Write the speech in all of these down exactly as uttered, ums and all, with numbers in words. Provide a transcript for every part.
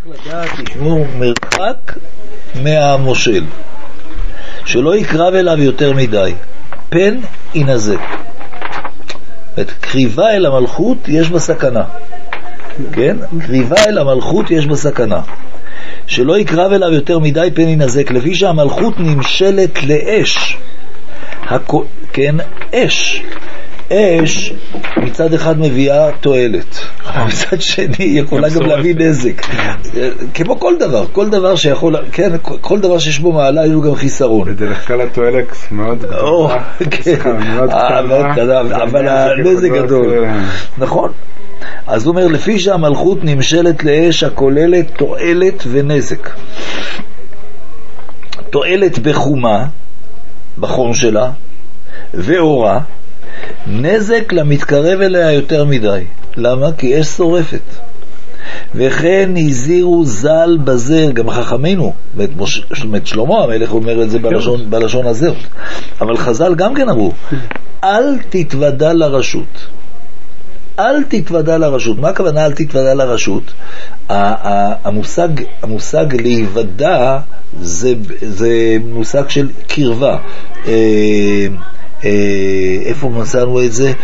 לדעת, תשמעו, מרחק מהמושל, שלא יקרב אליו יותר מדי, פן ינזק. את קריבה אל המלכות יש בסכנה, כן? קריבה אל המלכות יש בסכנה, שלא יקרב אליו יותר מדי, פן ינזק, לפי שהמלכות נמשלת לאש, הכ... כן? אש אש מצד אחד מביאה תועלת, מצד שני יכולה גם להביא נזק, כמו כל דבר, כל דבר שיכול, כן, כל דבר שיש בו מעלה יש בו גם חיסרון. בדרך כלל התועלת מאוד גדולה, אבל הנזק גדול, נכון. אז הוא אומר, לפי שהמלכות נמשלת לאש הכוללת תועלת ונזק, תועלת בחומה, בחום שלה, ואורה, נזק למתקרב אליה יותר מדי. למה? כי אש שורפת. וכן הזהירו ז"ל בזה, גם חכמינו, את שלמה המלך אומר את זה בלשון, בלשון הזה, אבל חז"ל גם כן אמרו, אל תתוודע לרשות. אל תתוודע לרשות. מה הכוונה אל תתוודע לרשות? המושג, המושג להיוודע זה, זה מושג של קרבה. איפה מצאנו את זה?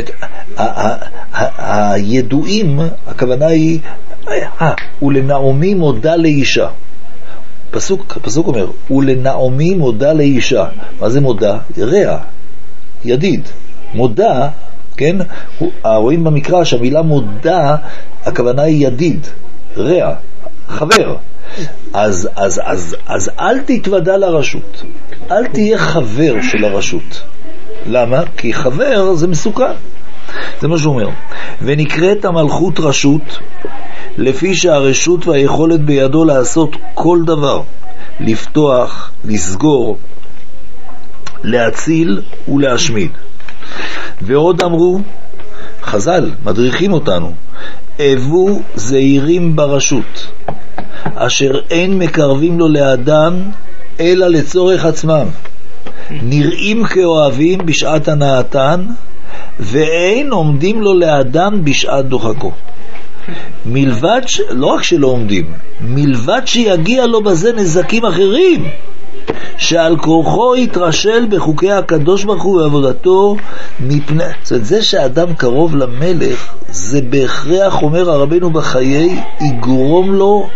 הידועים, הכוונה היא, ולנעמי מודה לאישה. פסוק, פסוק אומר, ולנעמי מודה לאישה. מה זה מודה? רע, ידיד. מודה, כן? רואים במקרא שהמילה מודה, הכוונה היא ידיד, רע, חבר. אז, אז, אז, אז אל תתוודע לרשות, אל תהיה חבר של הרשות. למה? כי חבר זה מסוכן. זה מה שהוא אומר. ונקראת המלכות רשות, לפי שהרשות והיכולת בידו לעשות כל דבר, לפתוח, לסגור, להציל ולהשמיד. ועוד אמרו, חז"ל מדריכים אותנו, אבו זהירים ברשות, אשר אין מקרבים לו לאדם אלא לצורך עצמם, נראים כאוהבים בשעת הנאתן, ואין עומדים לו לאדם בשעת דוחקו. מלבד, ש... לא רק שלא עומדים, מלבד שיגיע לו בזה נזקים אחרים, שעל כורחו יתרשל בחוקי הקדוש ברוך הוא ועבודתו מפני... זאת אומרת, זה שהאדם קרוב למלך, זה בהכרח, אומר הרבנו בחיי, יגרום לו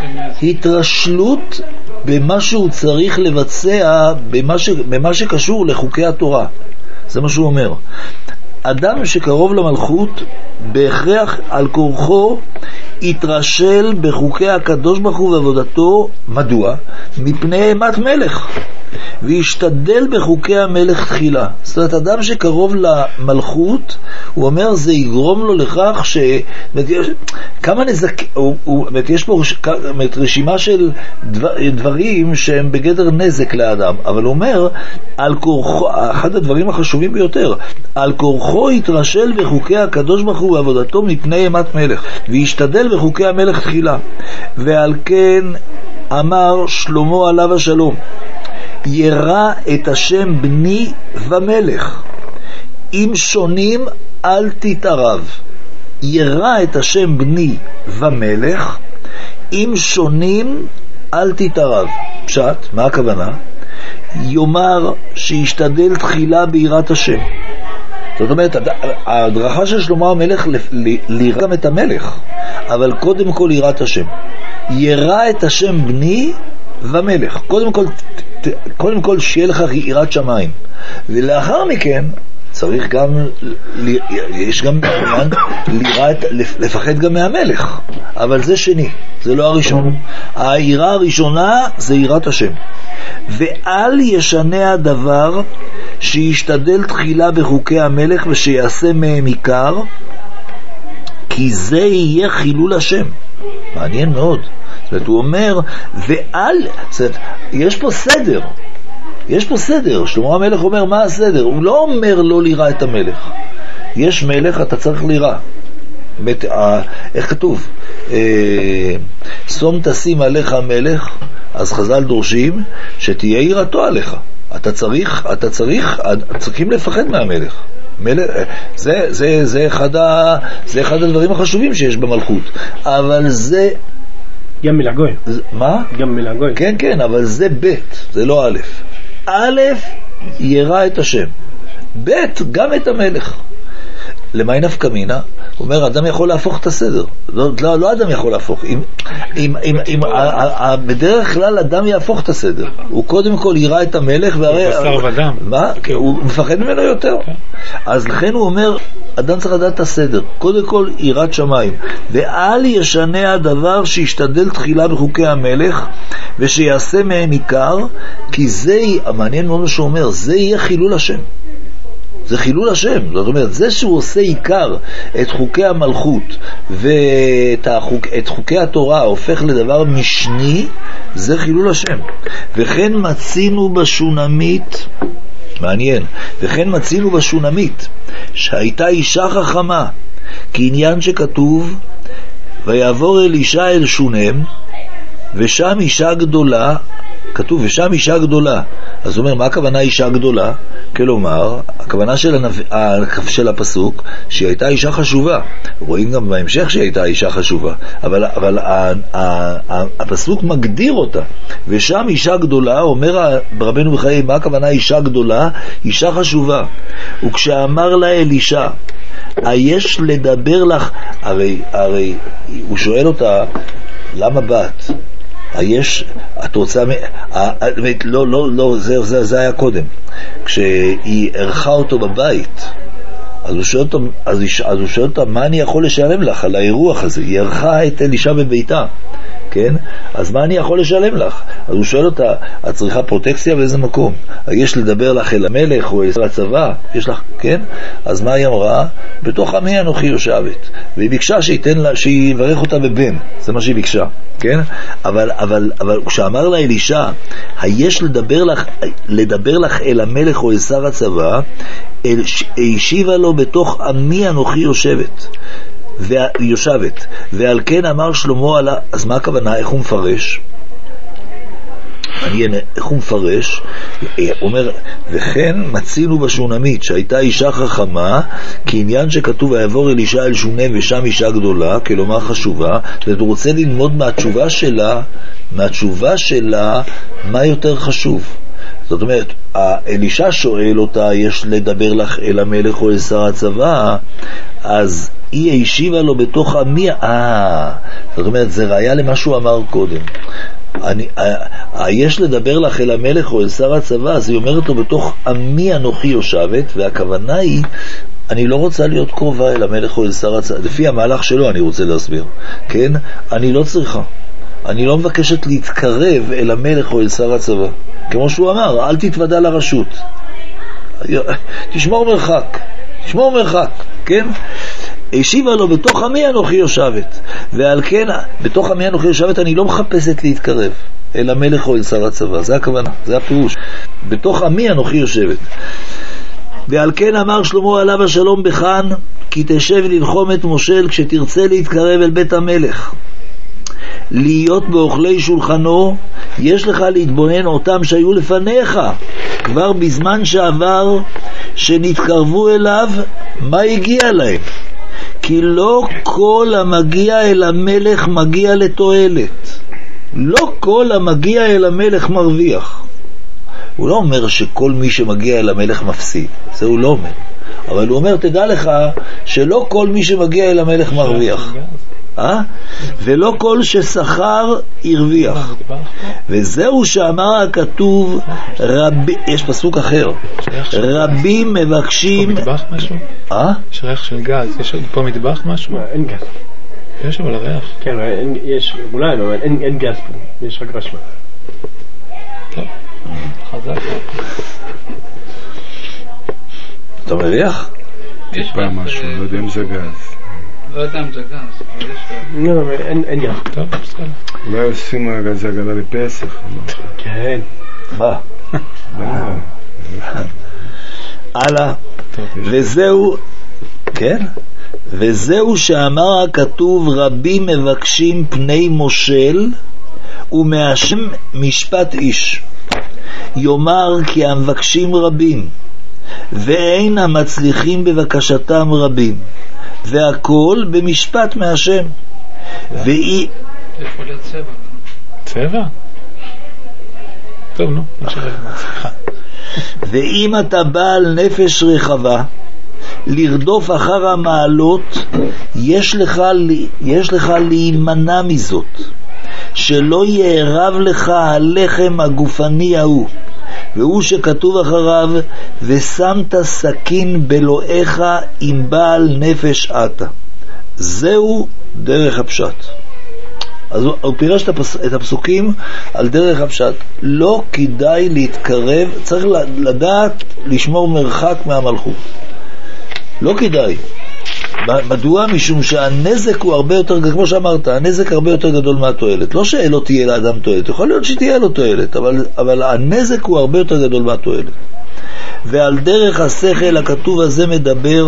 התרשלות במה שהוא צריך לבצע, במה, ש... במה שקשור לחוקי התורה. זה מה שהוא אומר. אדם שקרוב למלכות, בהכרח על כורחו יתרשל בחוקי הקדוש ברוך הוא ועבודתו. מדוע? מפני אימת מלך, וישתדל בחוקי המלך תחילה. זאת אומרת, אדם שקרוב למלכות, הוא אומר, זה יגרום לו לכך ש... כמה נזק... הוא, הוא... יש פה רשימה של דבר... דברים שהם בגדר נזק לאדם, אבל הוא אומר, על כורחו, אחד הדברים החשובים ביותר, על כורחו יתרשל בחוקי הקדוש ברוך הוא ועבודתו מפני אימת מלך, וישתדל בחוקי המלך תחילה. ועל כן אמר שלמה עליו השלום, ירא את השם בני ומלך, אם שונים אל תתערב. ירא את השם בני ומלך, אם שונים אל תתערב. פשט, מה הכוונה? יאמר שישתדל תחילה ביראת השם. זאת אומרת, ההדרכה של שלמה המלך לירא גם את המלך, אבל קודם כל יראת השם. ירא את השם בני ומלך. קודם כל, קודם כל שיהיה לך יראת שמיים, ולאחר מכן צריך גם, יש גם ליראת, לפחד גם מהמלך, אבל זה שני, זה לא הראשון. היראה הראשונה זה יראת השם. ואל ישנה הדבר שישתדל תחילה בחוקי המלך ושיעשה מהם עיקר, כי זה יהיה חילול השם. מעניין מאוד. זאת אומרת, הוא אומר, ואל, זאת אומרת, יש פה סדר, יש פה סדר. שלמה המלך אומר, מה הסדר? הוא לא אומר לא לירא את המלך. יש מלך, אתה צריך לירא. מת, אה, איך כתוב? אה, שום תשים עליך המלך, אז חז"ל דורשים שתהיה יראתו עליך. אתה צריך, אתה צריך, צריכים לפחד מהמלך. מלך, זה, זה, זה אחד ה, זה אחד הדברים החשובים שיש במלכות. אבל זה גם מילה גוי. מה? גם מילה גוי. כן, כן, אבל זה ב', זה לא א'. א', ירא את השם. ב', גם את המלך. למה נפקא מינה? הוא אומר, אדם יכול להפוך את הסדר. לא, לא, לא אדם יכול להפוך. אם, אם, אם, אם, ה, ה, ה, בדרך כלל אדם יהפוך את הסדר. הוא קודם כל ירא את המלך, והרי... בשר ודם. מה? הוא מפחד ממנו יותר. אז לכן הוא אומר, אדם צריך לדעת את הסדר. קודם כל יראת שמיים. ואל ישנה הדבר שישתדל תחילה בחוקי המלך, ושיעשה מהם עיקר, כי זה, המעניין מאוד שהוא אומר, זה יהיה חילול השם. זה חילול השם. זאת אומרת, זה שהוא עושה עיקר את חוקי המלכות ואת החוק, את חוקי התורה הופך לדבר משני, זה חילול השם. וכן מצינו בשונמית, מעניין, וכן מצינו בשונמית שהייתה אישה חכמה, כעניין שכתוב ויעבור אל אישה אל שונם, ושם אישה גדולה, כתוב ושם אישה גדולה. אז הוא אומר, מה הכוונה אישה גדולה? כלומר, הכוונה של, הנב... של הפסוק שהיא הייתה אישה חשובה. רואים גם בהמשך שהיא הייתה אישה חשובה, אבל, אבל ה... ה... הפסוק מגדיר אותה. ושם אישה גדולה, אומר רבנו בחיי, מה הכוונה אישה גדולה? אישה חשובה. וכשאמר לה אלישע, היש לדבר לך, הרי, הרי הוא שואל אותה, למה בת? יש, את רוצה, לא, לא, לא, זה, זה, זה היה קודם. כשהיא ערכה אותו בבית, אז הוא שואל אותה, אז, אז הוא שואל אותה, מה אני יכול לשלם לך על האירוח הזה? היא ערכה את אלישע בביתה, כן? אז מה אני יכול לשלם לך? אז הוא שואל אותה, את צריכה פרוטקציה באיזה מקום? יש לדבר לך אל המלך או אל הצבא? יש לך, כן? אז מה היא אמרה? בתוך עמי אנוכי יושבת. והיא ביקשה שייתן לה, שיברך אותה בבן. זה מה שהיא ביקשה, כן? אבל, אבל, אבל כשאמר לה אלישע, היש לדבר לך, לדבר לך אל המלך או אל שר הצבא, אל, השיבה לו בתוך עמי אנוכי יושבת. ויושבת, ועל כן אמר שלמה עלה. אז מה הכוונה? איך הוא מפרש? מעניין, איך הוא מפרש? הוא אומר, וכן מצינו בשונמית שהייתה אישה חכמה, כעניין שכתוב ויעבור אל אישה אל שונם ושם אישה גדולה, כלומר חשובה. ואתה רוצה ללמוד מהתשובה שלה, מהתשובה שלה מה יותר חשוב. זאת אומרת, אלישע שואל אותה, יש לדבר לך אל המלך או אל שר הצבא, אז היא השיבה לו בתוך עמי. אה, זאת אומרת, זה ראיה למה שהוא אמר קודם. אני, אה, יש לדבר לך אל המלך או אל שר הצבא, אז היא אומרת לו בתוך עמי אנוכי יושבת, והכוונה היא, אני לא רוצה להיות קרובה אל המלך או אל שר הצבא. לפי המהלך שלו אני רוצה להסביר, כן? אני לא צריכה. אני לא מבקשת להתקרב אל המלך או אל שר הצבא. כמו שהוא אמר, אל תתוודע לרשות. תשמור מרחק. תשמור מרחק, כן? השיבה לו בתוך עמי אנוכי יושבת. ועל כן, בתוך עמי אנוכי יושבת אני לא מחפשת להתקרב אל המלך או אל שר הצבא. זה הכוונה, זה הפירוש. בתוך עמי אנוכי יושבת. ועל כן אמר שלמה עליו השלום בחן, כי תשב ללחום את מושל כשתרצה להתקרב אל בית המלך. להיות באוכלי שולחנו, יש לך להתבונן אותם שהיו לפניך כבר בזמן שעבר, שנתקרבו אליו, מה הגיע להם? כי לא כל המגיע אל המלך מגיע לתועלת. לא כל המגיע אל המלך מרוויח. הוא לא אומר שכל מי שמגיע אל המלך מפסיד, זה הוא לא אומר. אבל הוא אומר, תדע לך שלא כל מי שמגיע אל המלך מרוויח. אה? ולא כל ששכר ירוויח. וזהו שאמר הכתוב, רבי, יש פסוק אחר, רבים מבקשים. יש פה מטבח משהו? אה? יש ריח של גז, יש פה מטבח משהו? אין גז. יש אבל הריח. כן, יש, אולי, אבל אין גז פה, יש רק רשמה. טוב, חזק. אתה מריח? יש פה משהו, לא יודע אם זה גז. לא יודע אם זה גז, אבל יש... לא, אין גז. טוב, בסדר. אולי עושים גז הגלה לפסח. כן. מה? הלאה. וזהו, כן? וזהו שאמר הכתוב, רבים מבקשים פני מושל ומאשם משפט איש. יאמר כי המבקשים רבים ואין המצליחים בבקשתם רבים, והכל במשפט מהשם. ואי, זה יכול להיות צבע. צבע? טוב, נו. סליחה. ואם אתה בעל נפש רחבה, לרדוף אחר המעלות, יש לך, יש לך להימנע מזאת, שלא יערב לך הלחם הגופני ההוא, והוא שכתוב אחריו, ושמת סכין בלועך עם בעל נפש אתה. זהו דרך הפשט. אז הוא, הוא פירש את, הפס, את הפסוקים על דרך הפשט. לא כדאי להתקרב, צריך לדעת לשמור מרחק מהמלכות. לא כדאי. מדוע? משום שהנזק הוא הרבה יותר, כמו שאמרת, הנזק הרבה יותר גדול מהתועלת. לא שלא תהיה לאדם תועלת, יכול להיות שתהיה לו תועלת, אבל, אבל הנזק הוא הרבה יותר גדול מהתועלת. ועל דרך השכל הכתוב הזה מדבר,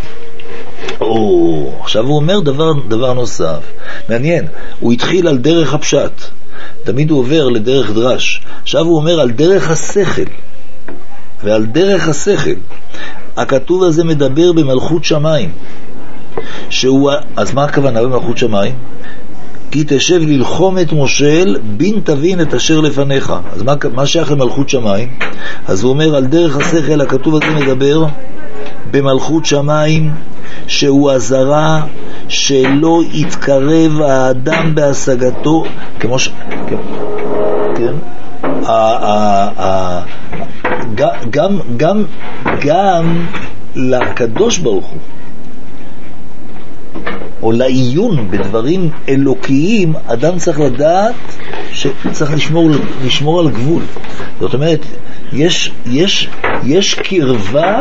או, עכשיו הוא אומר דבר, דבר נוסף, מעניין, הוא התחיל על דרך הפשט, תמיד הוא עובר לדרך דרש, עכשיו הוא אומר על דרך השכל, ועל דרך השכל, הכתוב הזה מדבר במלכות שמיים, שהוא, אז מה הכוונה במלכות שמיים? כי תשב ללחום את מושל, בין תבין את אשר לפניך. אז מה, מה שייך למלכות שמיים? אז הוא אומר על דרך השכל, הכתוב הזה מדבר במלכות שמיים, שהוא הזרה שלא יתקרב האדם בהשגתו, כמו ש... כן? גם, גם, גם לקדוש ברוך הוא, או לעיון בדברים אלוקיים, אדם צריך לדעת שצריך לשמור, לשמור על גבול. זאת אומרת, יש, יש, יש קרבה,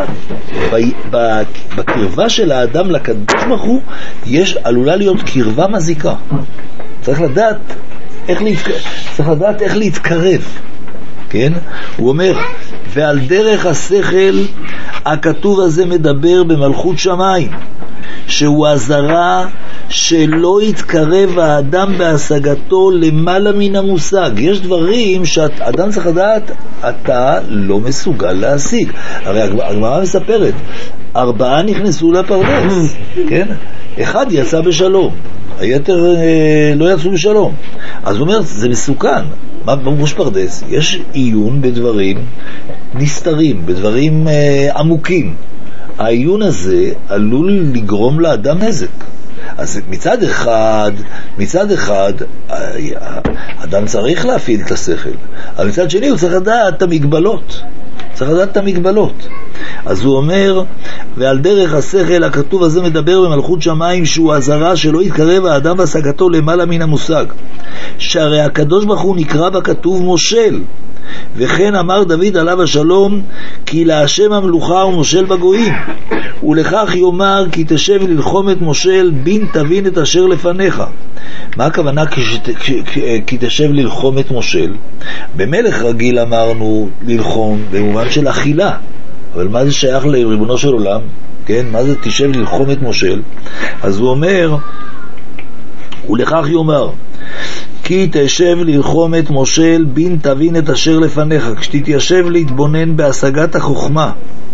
בקרבה של האדם לקדוש ברוך הוא, יש, עלולה להיות קרבה מזיקה. צריך לדעת איך להתקרב, צריך לדעת איך להתקרב. כן? הוא אומר, ועל דרך השכל הכתוב הזה מדבר במלכות שמיים, שהוא הזרה שלא יתקרב האדם בהשגתו למעלה מן המושג. יש דברים שאדם צריך לדעת, אתה לא מסוגל להשיג. הרי הגמרא מספרת, ארבעה נכנסו לפרדס, כן? אחד יצא בשלום, היתר אה, לא יצאו בשלום. אז הוא אומר, זה מסוכן. מה בראש פרדס? יש עיון בדברים נסתרים, בדברים אה, עמוקים. העיון הזה עלול לגרום לאדם נזק. אז מצד אחד, מצד אחד, אדם צריך להפעיל את השכל, אבל מצד שני הוא צריך לדעת את המגבלות. צריך לדעת את המגבלות. אז הוא אומר, ועל דרך השכל הכתוב הזה מדבר במלכות שמיים, שהוא הזרה שלא יתקרב האדם בהשגתו למעלה מן המושג. שהרי הקדוש ברוך הוא נקרא בכתוב מושל, וכן אמר דוד עליו השלום, כי להשם המלוכה ומושל בגויים, ולכך יאמר כי תשב ללחום את מושל, בין תבין את אשר לפניך. מה הכוונה כי תשב ללחום את מושל? במלך רגיל אמרנו ללחום במובן של אכילה, אבל מה זה שייך לריבונו של עולם? כן? מה זה תשב ללחום את מושל? אז הוא אומר, ולכך יאמר כי תשב ללחום את מושל, בין תבין את אשר לפניך. כשתתיישב להתבונן בהשגת החוכמה,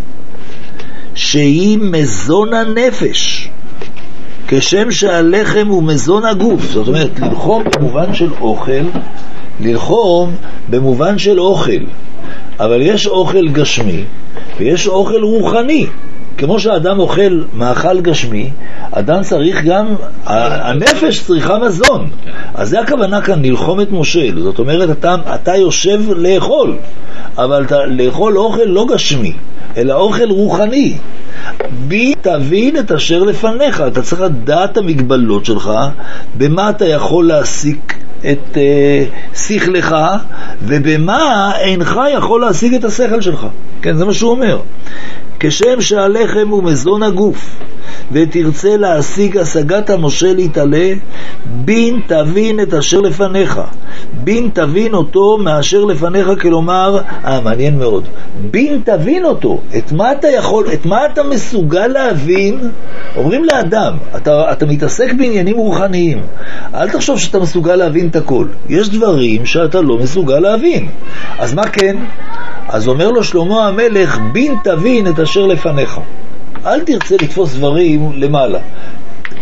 שהיא מזון הנפש, כשם שהלחם הוא מזון הגוף. זאת אומרת, ללחום במובן של אוכל, ללחום במובן של אוכל, אבל יש אוכל גשמי ויש אוכל רוחני. כמו שהאדם אוכל מאכל גשמי, אדם צריך גם, הנפש צריכה מזון. אז זה הכוונה כאן, ללחום את מושל. זאת אומרת, אתה, אתה יושב לאכול, אבל אתה, לאכול אוכל לא גשמי, אלא אוכל רוחני. בי תבין את אשר לפניך. אתה צריך לדעת המגבלות שלך, במה אתה יכול להסיק את uh, שכלך, ובמה אינך יכול להשיג את השכל שלך. כן, זה מה שהוא אומר. כשם שהלחם הוא מזון הגוף, ותרצה להשיג השגת המושל יתעלה, בין תבין את אשר לפניך. בין תבין אותו מאשר לפניך, כלומר, אה, מעניין מאוד. בין תבין אותו. את מה אתה יכול, את מה אתה מסוגל להבין? אומרים לאדם, אתה, אתה מתעסק בעניינים רוחניים. אל תחשוב שאתה מסוגל להבין את הכל. יש דברים שאתה לא מסוגל להבין. אז מה כן? אז אומר לו שלמה המלך, בין תבין את אשר לפניך. אל תרצה לתפוס דברים למעלה.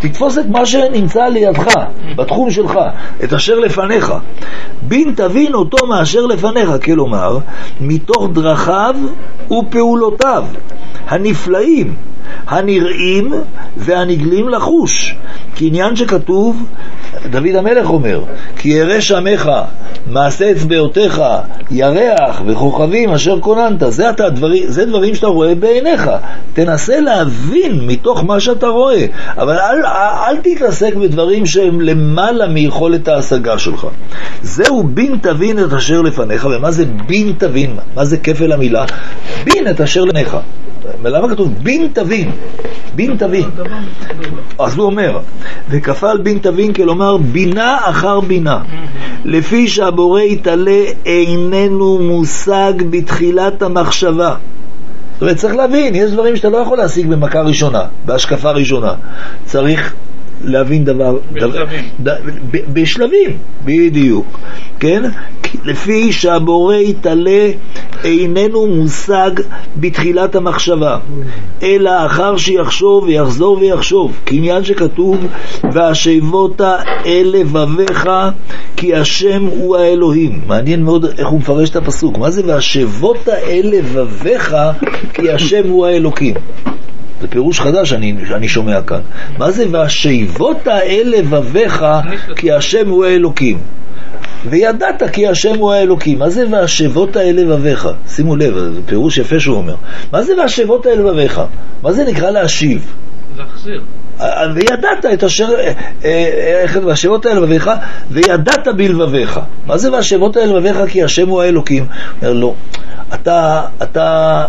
תתפוס את מה שנמצא לידך, בתחום שלך, את אשר לפניך. בין תבין אותו מאשר לפניך, כלומר, מתוך דרכיו ופעולותיו, הנפלאים, הנראים והנגלים לחוש. כי עניין שכתוב, דוד המלך אומר, כי ירא שמך, מעשה אצבעותיך, ירח וכוכבים אשר כוננת. זה, אתה, דברים, זה דברים שאתה רואה בעיניך. תנסה להבין מתוך מה שאתה רואה, אבל אל, אל תתעסק בדברים שהם למעלה מיכולת ההשגה שלך. זהו בין תבין את אשר לפניך. ומה זה בין תבין? מה זה כפל המילה? בין את אשר לפניך. למה כתוב בין תבין? בין תבין. אז הוא אומר, וכפל בין תבין, כלומר בינה אחר בינה, לפי שהבורא יתעלה איננו מושג בתחילת המחשבה. זאת אומרת, צריך להבין, יש דברים שאתה לא יכול להשיג במכה ראשונה, בהשקפה ראשונה. צריך להבין דבר בשלבים, דבר, ב, בשלבים, בדיוק, כן? לפי שהבורא יתעלה איננו מושג בתחילת המחשבה, אלא אחר שיחשוב ויחזור ויחשוב, כעניין שכתוב, והשבות אל לבביך כי השם הוא האלוהים. מעניין מאוד איך הוא מפרש את הפסוק. מה זה והשבות אל לבביך כי השם הוא האלוקים? זה פירוש חדש אני, אני שומע כאן. מה זה והשיבות אל לבביך כי השם הוא האלוקים? וידעת כי השם הוא האלוקים. מה זה והשיבות אל לבביך? שימו לב, זה פירוש יפה שהוא אומר. מה זה והשיבות אל לבביך? מה זה נקרא להשיב? להחזיר. וידעת את אשר והשיבות אל לבביך וידעת בלבביך. מה זה והשיבות אל לבביך כי השם הוא האלוקים? אומר לו, אתה אתה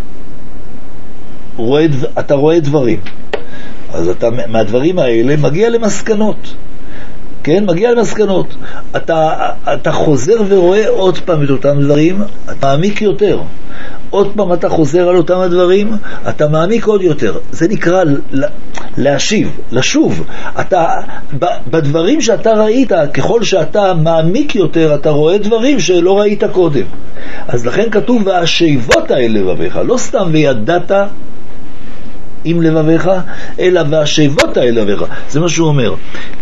רואה, אתה רואה דברים, אז אתה מהדברים האלה מגיע למסקנות, כן? מגיע למסקנות. אתה, אתה חוזר ורואה עוד פעם את אותם דברים, אתה מעמיק יותר. עוד פעם אתה חוזר על אותם הדברים, אתה מעמיק עוד יותר. זה נקרא להשיב, לשוב. אתה, בדברים שאתה ראית, ככל שאתה מעמיק יותר, אתה רואה דברים שלא ראית קודם. אז לכן כתוב והשיבות אל לבביך, לא סתם וידעת עם לבביך, אלא והשיבות אל לבביך. זה מה שהוא אומר.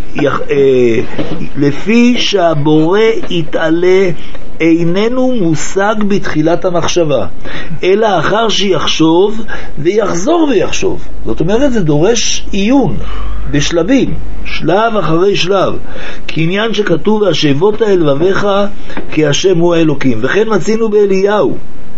לפי שהבורא יתעלה איננו מושג בתחילת המחשבה, אלא אחר שיחשוב ויחזור ויחשוב. זאת אומרת, זה דורש עיון בשלבים, שלב אחרי שלב, כעניין שכתוב והשיבות אל לבביך כי השם הוא האלוקים. וכן מצינו באליהו,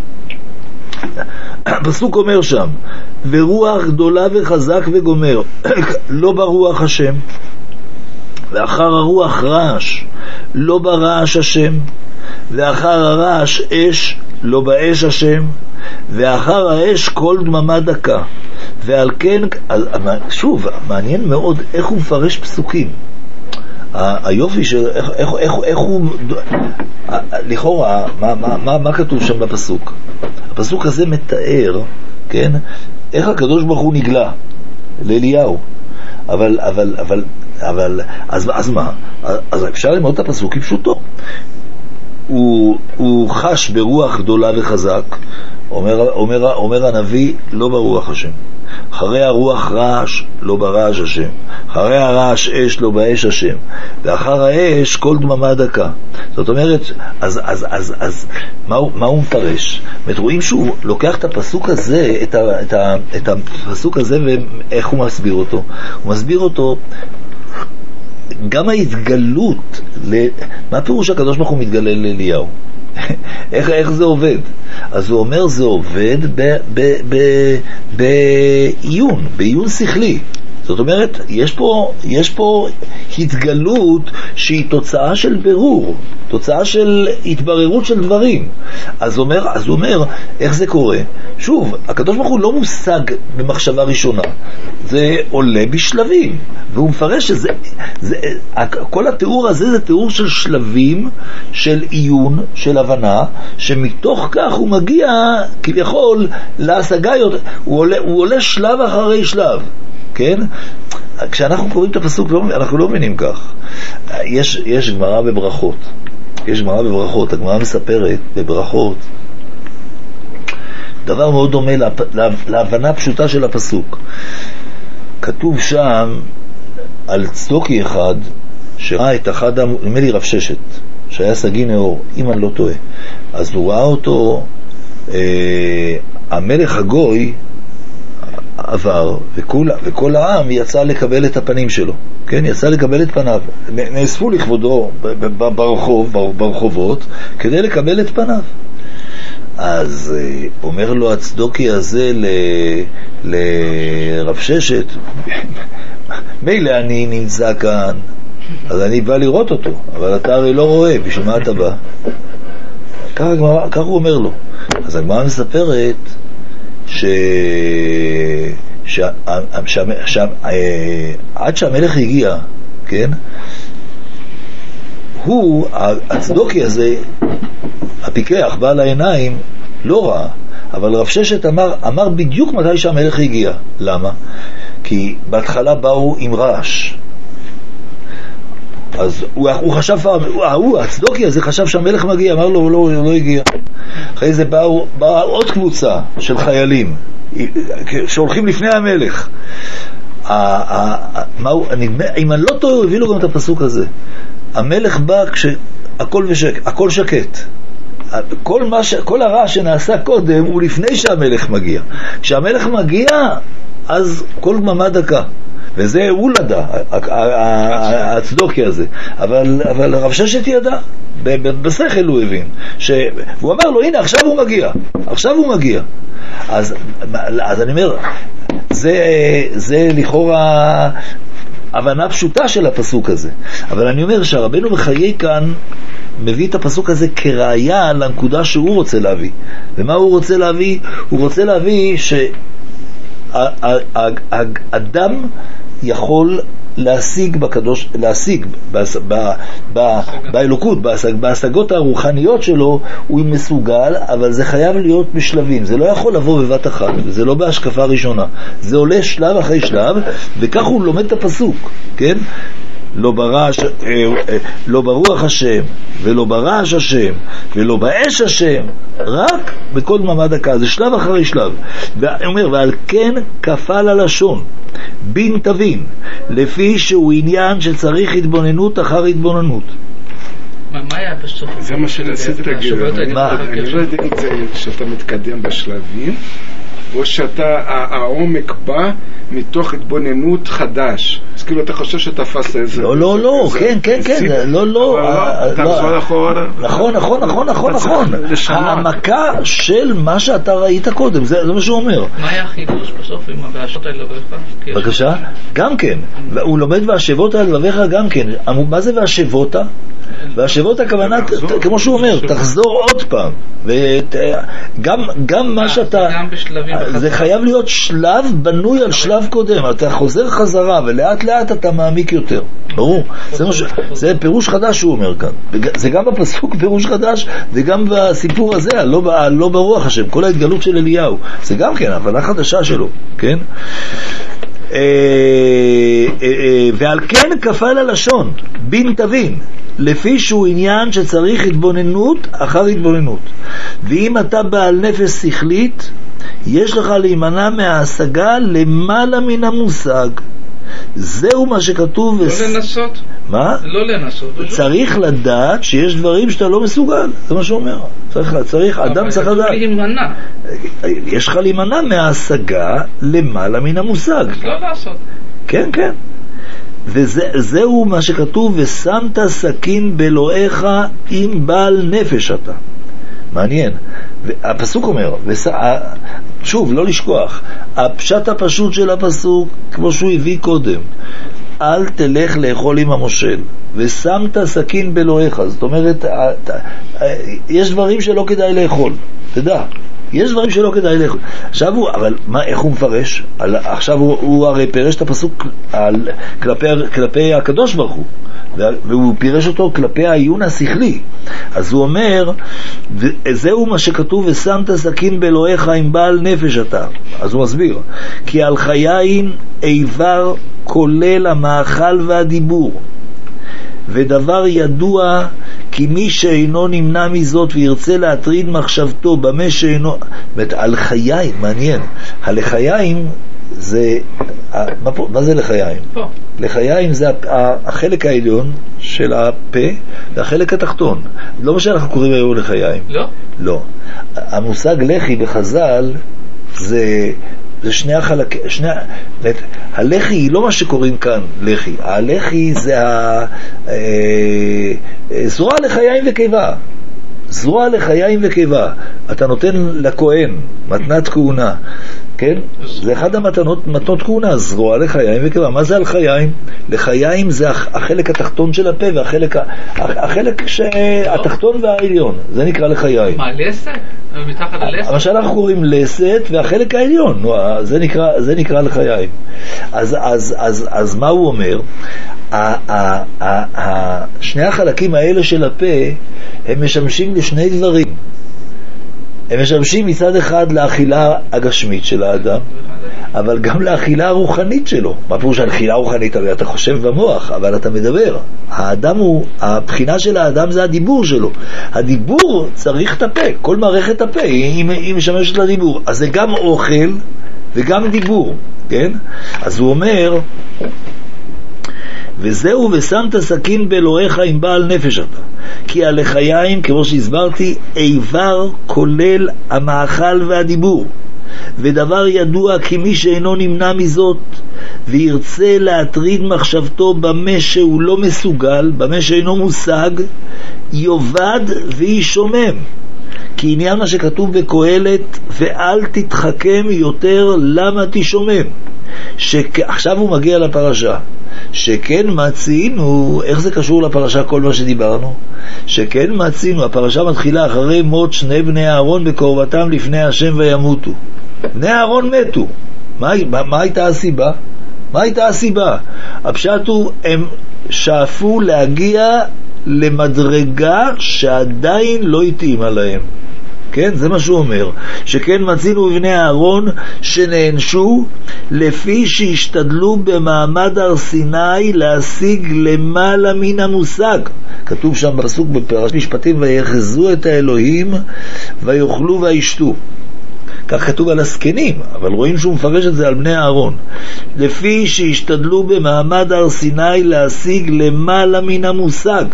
הפסוק אומר שם, ורוח גדולה וחזק וגומר, לא ברוח השם, ואחר הרוח רעש, לא ברעש השם, ואחר הרעש אש, לא באש השם, ואחר האש כל דממה דקה. ועל כן, שוב, מעניין מאוד איך הוא מפרש פסוקים. היופי של איך, איך, איך, איך הוא לכאורה, מה, מה, מה, מה כתוב שם בפסוק? הפסוק הזה מתאר, כן, איך הקדוש ברוך הוא נגלה לאליהו. אבל, אבל, אבל, אבל, אז, אז מה? אז אפשר ללמוד את הפסוק כפשוטו. הוא, הוא חש ברוח גדולה וחזק, אומר, אומר, אומר הנביא, לא ברוח השם. אחרי הרוח רעש, לא ברעש השם. אחרי הרעש אש, לא באש השם. ואחר האש, כל דממה דקה. זאת אומרת, אז, אז, אז, אז מה, מה הוא מפרש? זאת רואים שהוא לוקח את הפסוק הזה, את, ה, את, ה, את הפסוק הזה, ואיך הוא מסביר אותו? הוא מסביר אותו, גם ההתגלות, מה פירוש הקדוש ברוך הוא מתגלה לאליהו? איך, איך זה עובד? אז הוא אומר זה עובד בעיון, בעיון שכלי. זאת אומרת, יש פה, יש פה התגלות שהיא תוצאה של ברור, תוצאה של התבררות של דברים. אז הוא אומר, אז הוא אומר, איך זה קורה? שוב, הקדוש ברוך הוא לא מושג במחשבה ראשונה, זה עולה בשלבים, והוא מפרש שזה, זה, כל התיאור הזה זה תיאור של שלבים, של עיון, של הבנה, שמתוך כך הוא מגיע כביכול להשגה, הוא עולה, הוא עולה שלב אחרי שלב. כן? כשאנחנו קוראים את הפסוק, אנחנו לא מבינים כך. יש, יש גמרא בברכות. יש גמרא בברכות. הגמרא מספרת בברכות דבר מאוד דומה לה, לה, להבנה פשוטה של הפסוק. כתוב שם על צדוקי אחד שראה את אחד, נדמה לי רב ששת, שהיה סגי נאור, אם אני לא טועה. אז הוא ראה אותו, אה, המלך הגוי עבר, וכל, וכל העם יצא לקבל את הפנים שלו, כן? יצא לקבל את פניו. נאספו לכבודו ברחוב, ברחובות, כדי לקבל את פניו. אז אה, אומר לו הצדוקי הזה ל, לרב ששת, מילא אני נמצא כאן, אז אני בא לראות אותו, אבל אתה הרי לא רואה, בשביל מה אתה בא? כך הוא אומר לו. אז הגמרא מספרת ש... ש... ש... ש... עד שהמלך הגיע, כן? הוא, הצדוקי הזה, הפיקח, בעל העיניים, לא ראה. אבל רב ששת אמר, אמר בדיוק מתי שהמלך הגיע. למה? כי בהתחלה באו עם רעש. אז הוא, הוא חשב, הוא, הוא, הצדוקי הזה חשב שהמלך מגיע, אמר לו, הוא לא, הוא לא הגיע. אחרי זה באו, באה עוד קבוצה של חיילים, שהולכים לפני המלך. אם אני לא טועה, הביא לו גם את הפסוק הזה. המלך בא כשהכל ושק, הכל שקט. כל, מה ש... כל הרע שנעשה קודם הוא לפני שהמלך מגיע. כשהמלך מגיע, אז כל דממה דקה. וזה הוא לדע, הצדוקי הזה. אבל, אבל רב ששת ידע, בשכל הוא הבין. ש... והוא אמר לו, הנה, עכשיו הוא מגיע. עכשיו הוא מגיע. אז, אז אני אומר, זה, זה לכאורה הבנה פשוטה של הפסוק הזה. אבל אני אומר שהרבנו בחיי כאן מביא את הפסוק הזה כראיה לנקודה שהוא רוצה להביא. ומה הוא רוצה להביא? הוא רוצה להביא שהאדם יכול להשיג בקדוש, להשיג באלוקות, בהשגות הרוחניות שלו, הוא מסוגל, אבל זה חייב להיות בשלבים. זה לא יכול לבוא בבת אחת, זה לא בהשקפה ראשונה. זה עולה שלב אחרי שלב, וכך הוא לומד את הפסוק, כן? לא ברעש, לא ברוח השם, ולא ברעש השם, ולא באש השם, רק בכל דממה דקה. זה שלב אחרי שלב. ואני אומר, ועל כן כפל הלשון, בין תבין, לפי שהוא עניין שצריך התבוננות אחר התבוננות. מה היה בסוף? זה מה שרציתי להגיד. אני לא יודע אם זה שאתה מתקדם בשלבים, או שאתה, העומק בא מתוך התבוננות חדש. אז כאילו אתה חושב שתפסת איזה... לא, לא, לא, כן, כן, כן, לא, לא. תחזור אחורה. נכון, נכון, נכון, נכון, נכון. העמקה של מה שאתה ראית קודם, זה מה שהוא אומר. מה היה החידוש בסוף עם והשבות אל לבביך? בבקשה? גם כן. הוא לומד והשבות אל לבביך גם כן. מה זה והשבות? והשבות הכוונה, כמו שהוא אומר, תחזור עוד פעם. וגם מה שאתה... זה חייב להיות שלב בנוי על שלב קודם. אתה חוזר חזרה ולאט לאט אתה מעמיק יותר. ברור. זה, מש... זה פירוש חדש שהוא אומר כאן. זה גם בפסוק פירוש חדש וגם בסיפור הזה, לא, ב... לא ברוח השם. כל ההתגלות של אליהו. זה גם כן, הבנה חדשה שלו. כן? ועל כן כפל הלשון, בין תבין, לפי שהוא עניין שצריך התבוננות אחר התבוננות. ואם אתה בעל נפש שכלית, יש לך להימנע מההשגה למעלה מן המושג. זהו מה שכתוב. לא וס... לנסות. מה? לא לנסות. צריך לדעת שיש דברים שאתה לא מסוגל. זה מה שהוא אומר. צריך, צריך, אדם צריך לדעת. להימנע. יש לך להימנע מההשגה למעלה מן המושג. לא לעשות. כן, כן. וזהו מה שכתוב, ושמת סכין באלוהיך עם בעל נפש אתה. מעניין. הפסוק אומר, שוב, לא לשכוח, הפשט הפשוט של הפסוק, כמו שהוא הביא קודם, אל תלך לאכול עם המושל, ושמת סכין באלוהיך. זאת אומרת, יש דברים שלא כדאי לאכול, תדע. יש דברים שלא כדאי לאכול. עכשיו הוא, אבל מה, איך הוא מפרש? על, עכשיו הוא, הוא הרי פירש את הפסוק על, כלפי, כלפי הקדוש ברוך הוא, והוא פירש אותו כלפי העיון השכלי. אז הוא אומר, זהו מה שכתוב, ושמת סכין באלוהיך עם בעל נפש אתה. אז הוא מסביר, כי על חיין איבר כולל המאכל והדיבור, ודבר ידוע כי מי שאינו נמנע מזאת וירצה להטריד מחשבתו במה שאינו, על חיים, מעניין, הלחיים זה, מה, פה, מה זה לחיים? פה לחיים זה החלק העליון של הפה והחלק התחתון. לא מה שאנחנו קוראים היום לחיים. לא? לא. המושג לחי בחז"ל זה, זה שני החלק, שני, הלחי היא לא מה שקוראים כאן לחי. הלחי זה ה, אה, זרוע לחיים וקיבה. זרוע לחיים וקיבה. אתה נותן לכהן מתנת כהונה, כן? זה אחד המתנות, מתנות כהונה, זרוע לחיים וקיבה. מה זה על חיים? לחיים זה החלק התחתון של הפה והחלק החלק התחתון והעליון. זה נקרא לחיים. מה, לסת? מתחת ללסת? מה שאנחנו קוראים לסת והחלק העליון. זה נקרא, זה נקרא לחיים. אז, אז, אז, אז מה הוא אומר? שני החלקים האלה של הפה הם משמשים לשני דברים. הם משמשים מצד אחד לאכילה הגשמית של האדם, אבל גם לאכילה הרוחנית שלו. מה פירוש האכילה הרוחנית? הרי אתה חושב במוח, אבל אתה מדבר. האדם הוא, הבחינה של האדם זה הדיבור שלו. הדיבור צריך את הפה, כל מערכת הפה היא, היא משמשת לדיבור. אז זה גם אוכל וגם דיבור, כן? אז הוא אומר, וזהו ושמת סכין באלוהיך עם בעל נפש אתה, כי הלחיים, כמו שהסברתי, איבר כולל המאכל והדיבור, ודבר ידוע כי מי שאינו נמנע מזאת וירצה להטריד מחשבתו במה שהוא לא מסוגל, במה שאינו מושג, יובד וישומם. כי עניין מה שכתוב בקהלת, ואל תתחכם יותר למה תשומם. שעכשיו הוא מגיע לפרשה, שכן מצינו, איך זה קשור לפרשה כל מה שדיברנו? שכן מצינו, הפרשה מתחילה אחרי מות שני בני אהרון בקרבתם לפני השם וימותו. בני אהרון מתו. מה, מה, מה הייתה הסיבה? מה הייתה הסיבה? הפשט הוא, הם שאפו להגיע למדרגה שעדיין לא התאימה להם. כן, זה מה שהוא אומר. שכן מצינו בבני אהרון שנענשו לפי שהשתדלו במעמד הר סיני להשיג למעלה מן המושג. כתוב שם בפסוק בפרשת משפטים, ויחזו את האלוהים ויאכלו וישתו. כך כתוב על הזקנים, אבל רואים שהוא מפרש את זה על בני אהרון. לפי שהשתדלו במעמד הר סיני להשיג למעלה מן המושג,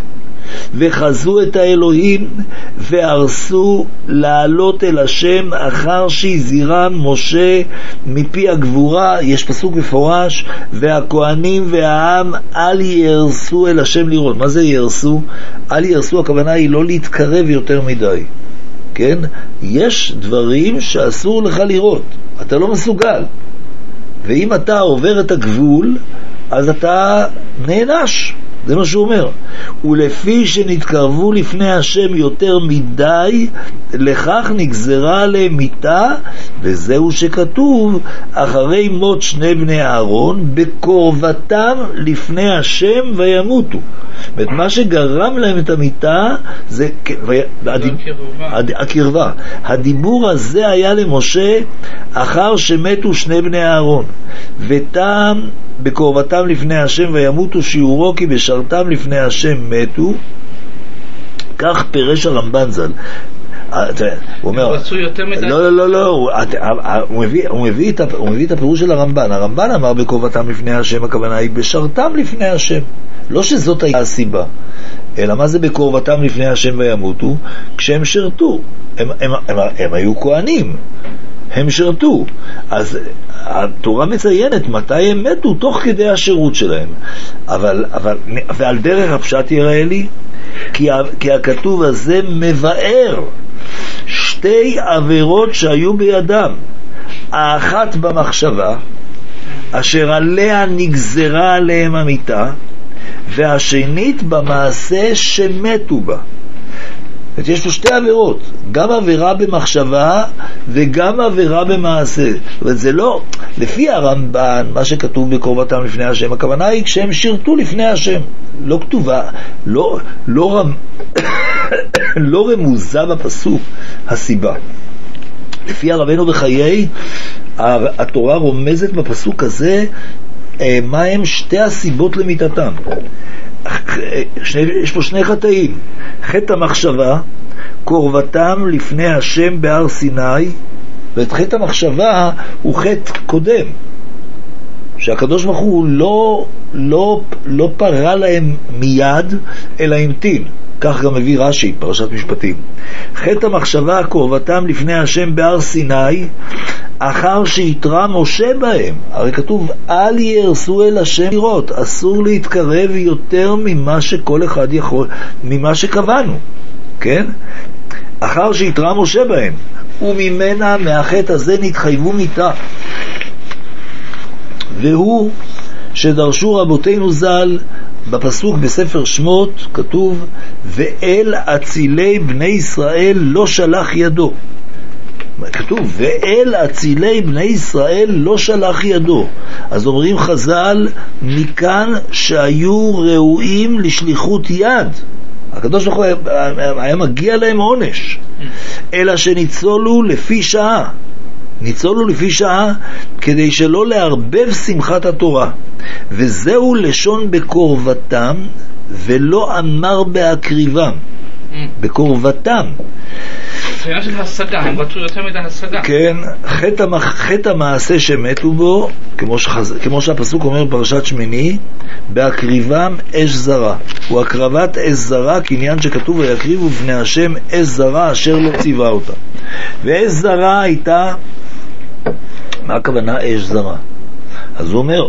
וחזו את האלוהים והרסו לעלות אל השם אחר שהזהירם משה מפי הגבורה. יש פסוק מפורש, והכהנים והעם אל ירסו אל השם לראות. מה זה ירסו? אל ירסו, הכוונה היא לא להתקרב יותר מדי, כן? יש דברים שאסור לך לראות, אתה לא מסוגל, ואם אתה עובר את הגבול אז אתה נענש. זה מה שהוא אומר. ולפי שנתקרבו לפני השם יותר מדי, לכך נגזרה עליהם מיתה, וזהו שכתוב אחרי מות שני בני אהרון בקרבתם לפני השם וימותו. ואת מה שגרם להם את המיתה זה הקרבה. הדיבור הזה היה למשה אחר שמתו שני בני אהרון, ותם בקרבתם לפני השם וימותו, שיעורו כי בשרתם לפני השם מתו. כך פירש הרמב"ן ז"ל. הוא אומר, לא, לא, לא, לא, הוא מביא את הפירוש של הרמב"ן. הרמב"ן אמר בקרבתם לפני השם, הכוונה היא בשרתם לפני השם. לא שזאת הייתה הסיבה, אלא מה זה בקרבתם לפני השם וימותו? כשהם שרתו, הם, הם, הם, הם היו כהנים, הם שרתו. אז התורה מציינת מתי הם מתו, תוך כדי השירות שלהם. אבל, אבל, ועל דרך הפשט יראה לי, כי, כי הכתוב הזה מבאר שתי עבירות שהיו בידם. האחת במחשבה, אשר עליה נגזרה עליהם המיתה, והשנית במעשה שמתו בה. יש פה שתי עבירות, גם עבירה במחשבה וגם עבירה במעשה. זאת אומרת, זה לא, לפי הרמב"ן, מה שכתוב בקרבתם לפני השם, הכוונה היא כשהם שירתו לפני השם. לא כתובה, לא, לא, רמ... לא רמוזה בפסוק הסיבה. לפי הרבנו בחיי, התורה רומזת בפסוק הזה מה הם שתי הסיבות למיתתם. יש פה שני חטאים. חטא המחשבה, קרבתם לפני השם בהר סיני, ואת חטא המחשבה הוא חטא קודם. שהקדוש ברוך הוא לא, לא, לא פרה להם מיד, אלא המתין. כך גם מביא רש"י, פרשת משפטים. חטא המחשבה קרבתם לפני השם בהר סיני, אחר שיתרה משה בהם. הרי כתוב, אל ירסו אל השם לראות, אסור להתקרב יותר ממה שכל אחד יכול, ממה שקבענו, כן? אחר שיתרה משה בהם, וממנה, מהחטא הזה נתחייבו מיתה. והוא שדרשו רבותינו ז"ל, בפסוק בספר שמות כתוב, ואל אצילי בני ישראל לא שלח ידו. כתוב, ואל אצילי בני ישראל לא שלח ידו. אז אומרים חז"ל, מכאן שהיו ראויים לשליחות יד. הקדוש ברוך הוא היה מגיע להם עונש, אלא שניצולו לפי שעה. ניצולו לפי שעה כדי שלא להרבב שמחת התורה, וזהו לשון בקורבתם ולא אמר בהקריבם. בקורבתם. זה של השגה, הם רצו יותר מדי השגה. כן, חטא, חטא המעשה שמתו בו, כמו, שחז... כמו שהפסוק אומר בפרשת שמיני, בהקריבם אש זרה. הוא הקרבת אש זרה, כעניין שכתוב ויקריבו בני השם אש זרה אשר לא ציווה אותה. ואש זרה הייתה, מה הכוונה אש זרה? אז הוא אומר,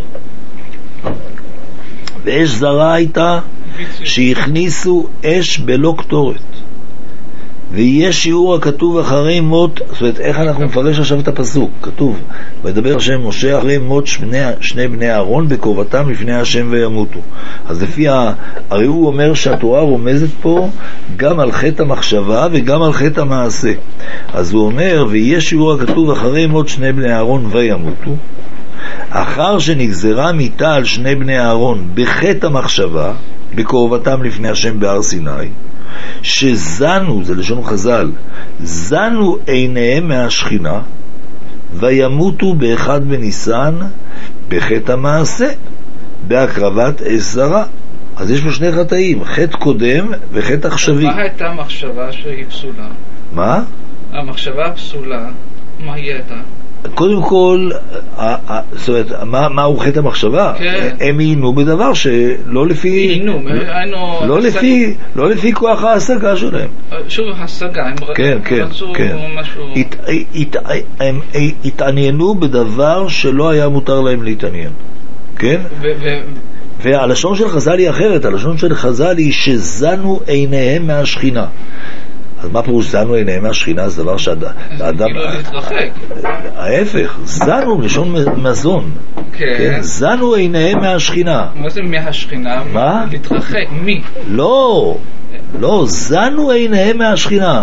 ואש זרה הייתה שהכניסו אש בלא קטורת, ויהיה שיעור הכתוב אחרי מות. זאת אומרת, איך אנחנו מפרש עכשיו את הפסוק? כתוב, וידבר השם משה אחרי מות שני, שני בני אהרון בקרבתם לפני השם וימותו. אז לפי ה... הרי הוא אומר שהתורה רומזת פה גם על חטא המחשבה וגם על חטא המעשה. אז הוא אומר, ויהיה שיעור הכתוב אחרי מות שני בני אהרון וימותו, אחר שנגזרה מיתה על שני בני אהרון בחטא המחשבה בקרבתם לפני השם בהר סיני, שזנו, זה לשון חז"ל, זנו עיניהם מהשכינה וימותו באחד בניסן בחטא המעשה בהקרבת אש זרה. אז יש פה שני חטאים, חטא קודם וחטא עכשווי. מה הייתה המחשבה שהיא פסולה? מה? המחשבה הפסולה, מה היא הייתה? קודם כל, זאת אומרת, מהו חטא המחשבה? הם עיינו בדבר שלא לפי... עיינו, לא לפי, לא לפי כוח ההשגה שלהם. שוב, השגה, הם רצו משהו... הם התעניינו בדבר שלא היה מותר להם להתעניין. כן? והלשון של חז"ל היא אחרת, הלשון של חז"ל היא שזנו עיניהם מהשכינה. אז מה פירוש זנו עיניהם מהשכינה? זה דבר שהאדם... כאילו להתרחק. ההפך, זנו לשון מזון. כן. זנו עיניהם מהשכינה. מה זה מהשכינה? מה? להתרחק, מי? לא, לא, זנו עיניהם מהשכינה.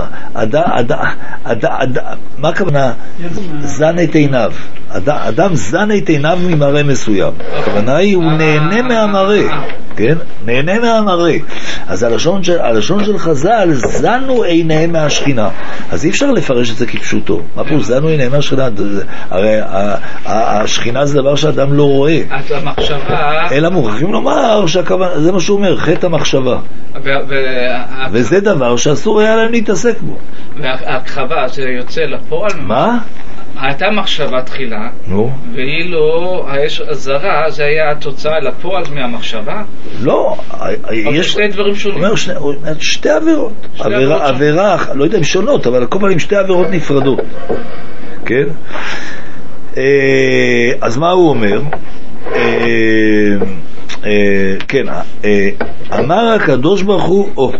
מה הכוונה? זן את עיניו. אדם זן את עיניו ממראה מסוים. הכוונה היא, הוא נהנה מהמראה. כן? נהנה מהמראה. אז הלשון של, הלשון של חז"ל, זנו עיניהם מהשכינה. אז אי אפשר לפרש את זה כפשוטו. מה פה? זנו עיניהם מהשכינה. הרי השכינה זה דבר שאדם לא רואה. אז המחשבה... אלא מוכרחים לומר שהכוונה, זה מה שהוא אומר, חטא המחשבה. וזה דבר שאסור היה להם להתעסק בו. וההקרבה זה יוצא לפועל? מה? הייתה מחשבה תחילה, נו. ואילו האש הזרה זה היה התוצאה לפועל מהמחשבה? לא, יש שני דברים שונים. אומר שני, שתי עבירות. עבירה, עבירה, לא יודע אם שונות, אבל כל פעמים שתי עבירות נפרדות. כן? אז מה הוא אומר? כן, אמר הקדוש ברוך הוא,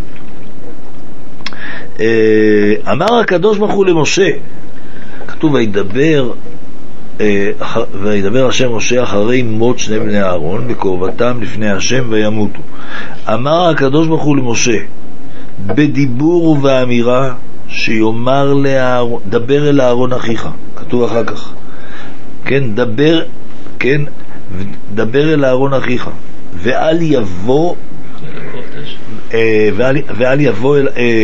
אמר הקדוש ברוך הוא למשה, כתוב וידבר וידבר השם משה אחרי מות שני בני אהרון בקרבתם לפני השם וימותו. אמר הקדוש ברוך הוא למשה בדיבור ובאמירה שיאמר לאהרון, דבר אל אהרון אחיך, כתוב אחר כך, כן, דבר, כן, דבר אל אהרון אחיך ואל יבוא ואל יבוא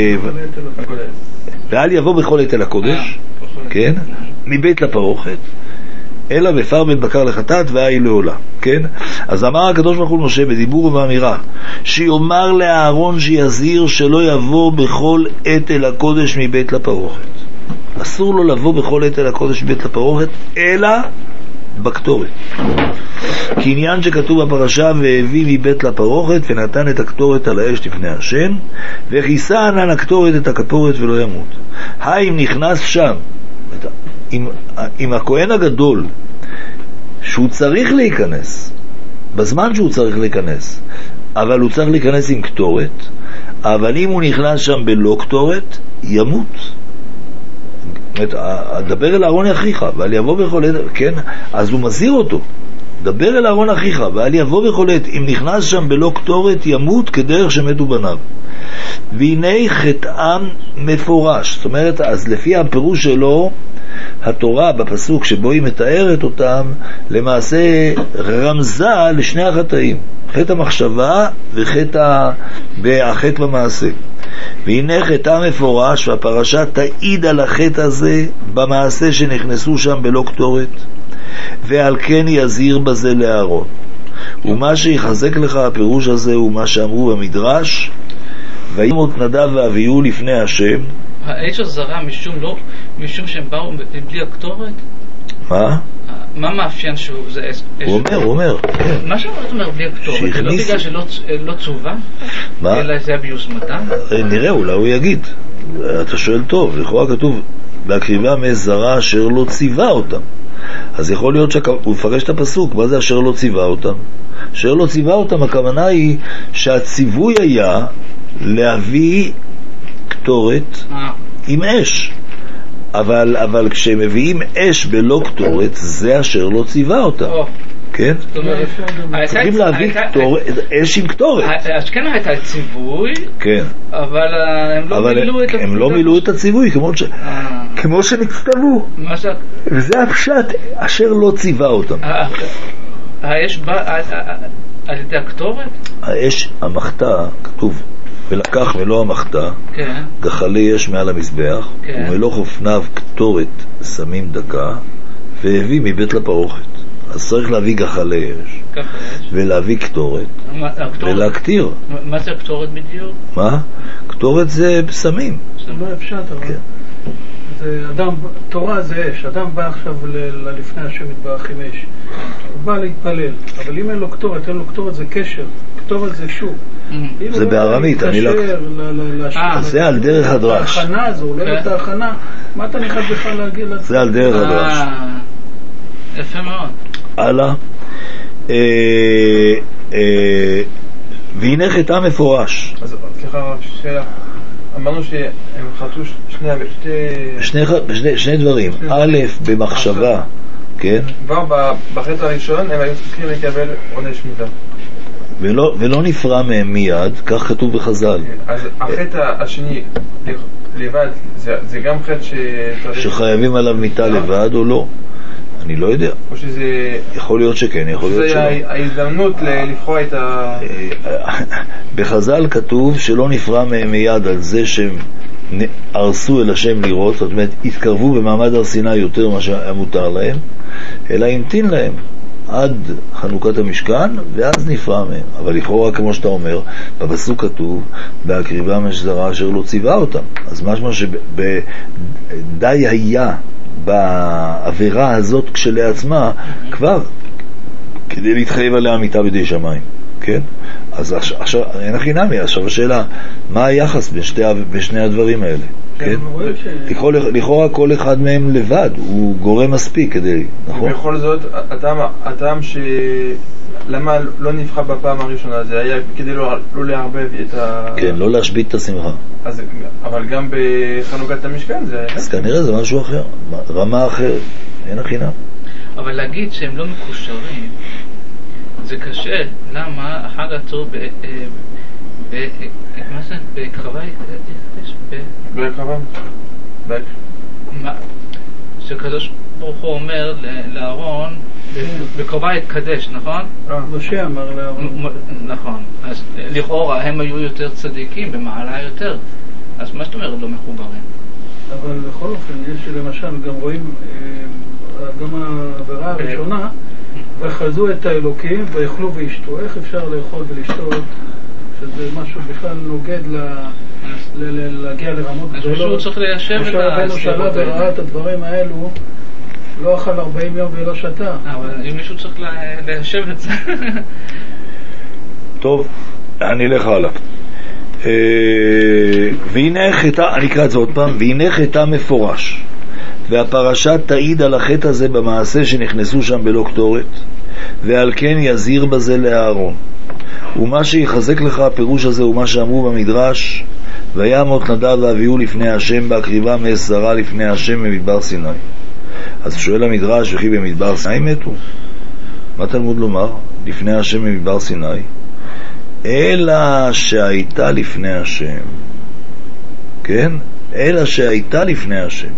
ואל יבוא בכל עת אל הקודש, כן, מבית לפרוכת אלא בפר בן בקר לחטאת והיא לעולה. כן? אז אמר הקדוש ברוך הוא למשה בדיבור ובאמירה שיאמר לאהרון שיזהיר שלא יבוא בכל עת אל הקודש מבית לפרוכת. אסור לו לבוא בכל עת אל הקודש מבית לפרוכת אלא בקטורת. כעניין שכתוב בפרשה, והביא מבית לפרוכת ונתן את הקטורת על האש לפני השם, וכיסה ענן הקטורת את הכפורת ולא ימות. האם נכנס שם, עם, עם הכהן הגדול, שהוא צריך להיכנס, בזמן שהוא צריך להיכנס, אבל הוא צריך להיכנס עם קטורת, אבל אם הוא נכנס שם בלא קטורת, ימות. דבר אל אהרון אחיך, ואל יבוא בכל עת, כן? אז הוא מזהיר אותו, דבר אל אהרון אחיך, ואל יבוא בכל עת, אם נכנס שם בלא קטורת, ימות כדרך שמתו בניו. והנה חטאם מפורש, זאת אומרת, אז לפי הפירוש שלו, התורה בפסוק שבו היא מתארת אותם, למעשה רמזה לשני החטאים, חטא המחשבה וחטא החטא במעשה. והנה חטא מפורש, והפרשה תעיד על החטא הזה במעשה שנכנסו שם בלא קטורת, ועל כן יזהיר בזה לאהרון. ומה שיחזק לך הפירוש הזה הוא מה שאמרו במדרש, וימות נדב ואביהו לפני השם. האש הזרה משום לא, משום שהם באו בלי הקטורת? מה? מה מאפיין שהוא זה אש? הוא אומר, הוא אומר. מה שאתה אומר בלי הקטורת? זה לא בגלל שלא צובה? מה? אלא זה היה ביוזמתם? נראה, אולי הוא יגיד. אתה שואל טוב, לכאורה כתוב בהקריבה מזרה אשר לא ציווה אותם. אז יכול להיות שהוא מפרש את הפסוק, מה זה אשר לא ציווה אותם? אשר לא ציווה אותם, הכוונה היא שהציווי היה להביא קטורת עם אש, אבל, אבל כשהם מביאים אש בלא קטורת, זה אשר לא ציווה אותם. כן? צריכים להביא אש עם קטורת. אז כן הייתה ציווי, אבל הם לא מילאו את הציווי כמו שנצטוו, וזה הפשט אשר לא ציווה אותם. האש בא על ידי הקטורת? האש המחתה, כתוב ולקח מלוא המחתה, גחלי אש מעל המזבח, ומלוא חופניו קטורת שמים דקה, והביא מבית לפרוכת. אז צריך להביא גחלי אש, ולהביא קטורת, ולהקטיר. מה זה הקטורת בדיוק? מה? קטורת זה שמים. זה לא אפשר, אבל זה אדם, תורה זה אש. אדם בא עכשיו לפני השם יתברך עם אש, הוא בא להתפלל, אבל אם אין לו קטורת, אין לו קטורת, זה קשר. קטורת זה שוב. זה בארמית, המילה. זה על דרך הדרש. ההכנה הזו, הוא לא יודע את ההכנה, מה אתה נכנס בכלל להגיד לזה? זה על דרך הדרש. יפה מאוד. הלאה. והנה חטא מפורש. אז סליחה, שאלה. אמרנו שהם חטאו שני דברים. א', במחשבה, כן? כבר בחטא הראשון הם היו צריכים לקבל עונש מיתה. ולא, ולא נפרע מהם מיד, כך כתוב בחז"ל. אז החטא השני לבד, זה, זה גם חטא שצריך... שחייבים עליו מיתה לבד או לא? אני לא יודע. או שזה... יכול להיות שכן, יכול להיות שלא. זה ההזדמנות לפרוע את ה... בחז"ל כתוב שלא נפרע מהם מיד על זה שהם הרסו אל השם לראות, זאת אומרת, התקרבו במעמד הר סיני יותר מה שהיה מותר להם, אלא המתין להם עד חנוכת המשכן, ואז נפרע מהם. אבל לכאורה, כמו שאתה אומר, בפסוק כתוב, בהקריבה משזרה אשר לא ציווה אותם. אז משמע שדי היה בעבירה הזאת כשלעצמה, כבר, כדי להתחייב עליה אמיתה בידי שמיים. כן? אז עכשיו, אין הכי נמי, עכשיו השאלה, מה היחס בין שתי, בין שני הדברים האלה? כן? לכאורה כל אחד מהם לבד, הוא גורם מספיק כדי, נכון? ובכל זאת, הטעם ש... למה לא נבחר בפעם הראשונה? זה היה כדי לא, לא להרבב את ה... כן, לא להשבית את השמחה. אז, אבל גם בחנוכת המשכן זה... אז כנראה זה משהו אחר, רמה אחרת, אין הכי נמי. אבל להגיד שהם לא מקושרים, זה קשה. למה? החג עצור ב... מה זה? בקרבה? בקרבה? מה? שקדוש ברוך הוא אומר לאהרון, בקרבה יתקדש, נכון? משה אמר לאהרון. נכון. אז לכאורה הם היו יותר צדיקים, במעלה יותר. אז מה זאת אומרת לא מחוברים? אבל בכל אופן, יש למשל, גם רואים, גם העבירה הראשונה, וחזו את האלוקים ויאכלו וישתו. איך אפשר לאכול ולשתות, שזה משהו בכלל נוגד להגיע לרמות גדולות? אז הוא צריך ליישב את רבנו שאלה וראה את הדברים האלו, לא אכל ארבעים יום ולא שתה. אבל אם מישהו צריך ליישב את זה. טוב, אני אלך הלאה. והנה חטא, אני אקרא את זה עוד פעם, והנה חטא מפורש, והפרשה תעיד על החטא הזה במעשה שנכנסו שם בלא קטורת, ועל כן יזהיר בזה לאהרון. ומה שיחזק לך הפירוש הזה הוא מה שאמרו במדרש, וימות נדב ואביהו לפני השם בהקריבה מעץ זרה לפני השם במדבר סיני. אז שואל המדרש, וכי במדבר סיני מתו? מה תלמוד לומר? לפני השם במדבר סיני, אלא שהייתה לפני השם, כן? אלא שהייתה לפני השם,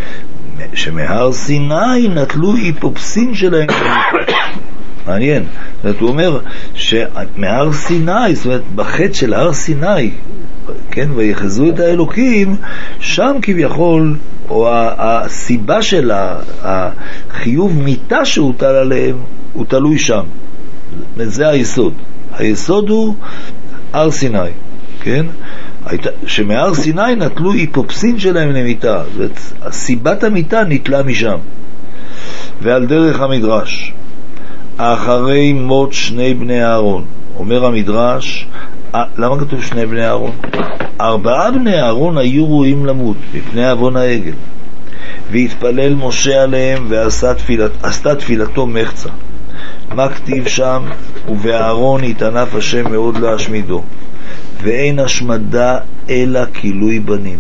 שמהר סיני נטלו היפופסין שלהם. מעניין. זאת אומרת, הוא אומר שמהר סיני, זאת אומרת, בחטא של הר סיני, כן, ויחזו את האלוקים, שם כביכול, או הסיבה של החיוב מיטה שהוטל עליהם, הוא תלוי שם. זה היסוד. היסוד הוא הר סיני, כן? שמהר סיני נטלו היפופסין שלהם למיטה. זאת אומרת, סיבת המיטה נטלה משם. ועל דרך המדרש, אחרי מות שני בני אהרון, אומר המדרש, למה כתוב שני בני אהרון? ארבעה בני אהרון היו ראויים למות מפני עוון העגל, והתפלל משה עליהם ועשה תפילת, עשתה תפילתו מחצה. מה כתיב שם? ובאהרון יתענף השם מאוד להשמידו, ואין השמדה אלא כילוי בנים,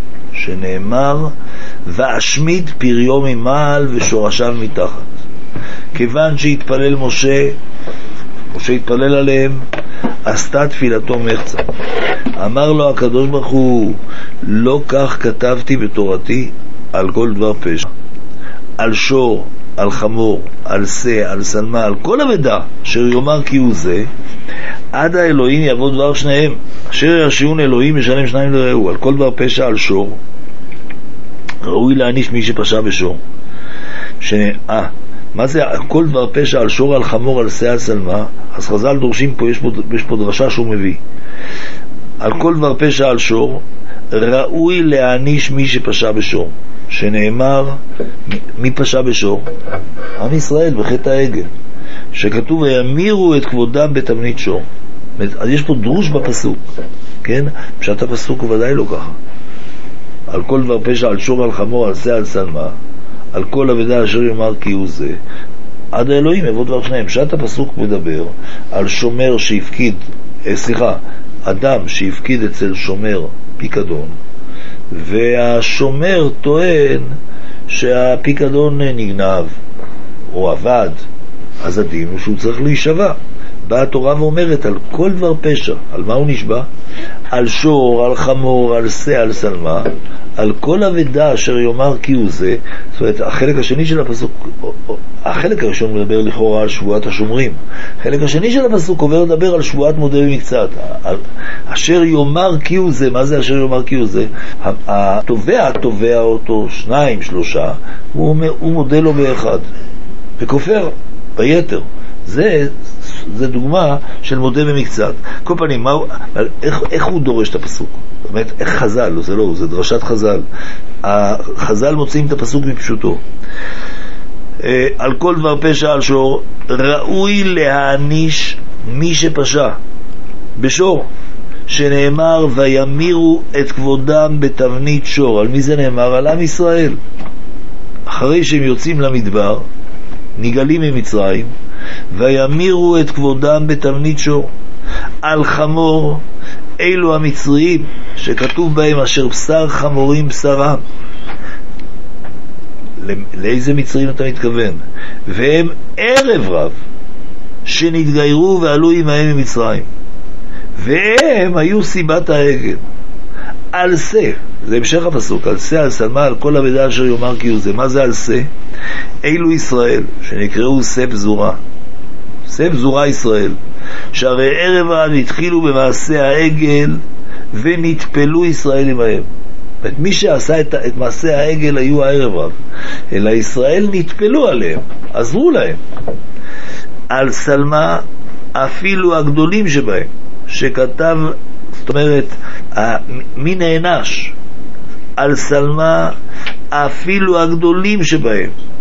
שנאמר ואשמיד פריו ממעל ושורשיו מתחת. כיוון שהתפלל משה, משה התפלל עליהם, עשתה תפילתו מחצה. אמר לו הקדוש ברוך הוא, לא כך כתבתי בתורתי על כל דבר פשע, על שור, על חמור, על שא, על סלמה, על כל אבדה אשר יאמר כי הוא זה, עד האלוהים יבוא דבר שניהם, אשר ירשיעון אלוהים ישלם שניים לרעהו. על כל דבר פשע, על שור ראוי להעניש מי שפשע בשור. שני, אה, מה זה כל דבר פשע? על שור, על חמור, על שא, על סלמה. אז חז"ל דורשים פה, יש פה, יש פה דרשה שהוא מביא. על כל דבר פשע, על שור ראוי להעניש מי שפשע בשור, שנאמר, מי פשע בשור? עם ישראל בחטא העגל, שכתוב וימירו את כבודם בתבנית שור. אז יש פה דרוש בפסוק, כן? פשט הפסוק הוא ודאי לא ככה. על כל דבר פשע, על שור, על חמור, על שא, על סלמה, על כל אבדה אשר יאמר כי הוא זה, עד האלוהים יבוא דבר שניהם. פשט הפסוק מדבר על שומר שהפקיד, סליחה, אדם שהפקיד אצל שומר פיקדון, והשומר טוען שהפיקדון נגנב או עבד, אז הדין הוא שהוא צריך להישבע. באה התורה ואומרת על כל דבר פשע, על מה הוא נשבע? על שור, על חמור, על שא, על סלמה, על כל אבדה אשר יאמר כי הוא זה. זאת אומרת, החלק השני של הפסוק, החלק הראשון מדבר לכאורה על שבועת השומרים, החלק השני של הפסוק עובר לדבר על שבועת מודה במקצת, אשר יאמר כי הוא זה. מה זה אשר יאמר כי הוא זה? התובע תובע אותו שניים שלושה, הוא, הוא מודה לו באחד וכופר ביתר. זה זה דוגמה של מודה במקצת. כל פנים, מה, איך, איך הוא דורש את הפסוק? זאת אומרת, איך חז"ל, לא, זה לא, זה דרשת חז"ל. החז"ל מוצאים את הפסוק מפשוטו. על כל דבר פשע על שור ראוי להעניש מי שפשע בשור, שנאמר וימירו את כבודם בתבנית שור. על מי זה נאמר? על עם ישראל. אחרי שהם יוצאים למדבר, נגלים ממצרים, וימירו את כבודם בתבנית שור. על חמור, אלו המצריים שכתוב בהם אשר בשר חמורים בשרם. לאיזה מצרים אתה מתכוון? והם ערב רב שנתגיירו ועלו עמהם ממצרים, והם היו סיבת העגל. על שא, זה המשך הפסוק, על שא, על סלמה, על כל אבדה אשר יאמר כי הוא זה. מה זה על שא? אלו ישראל שנקראו שא פזורה, שא פזורה ישראל, שהרי ערב עד התחילו במעשה העגל ונטפלו ישראל עמהם. מי שעשה את, את מעשה העגל היו הערב רב, אלא ישראל נטפלו עליהם, עזרו להם. על סלמה אפילו הגדולים שבהם, שכתב, זאת אומרת, מי נענש? על סלמה אפילו הגדולים שבהם,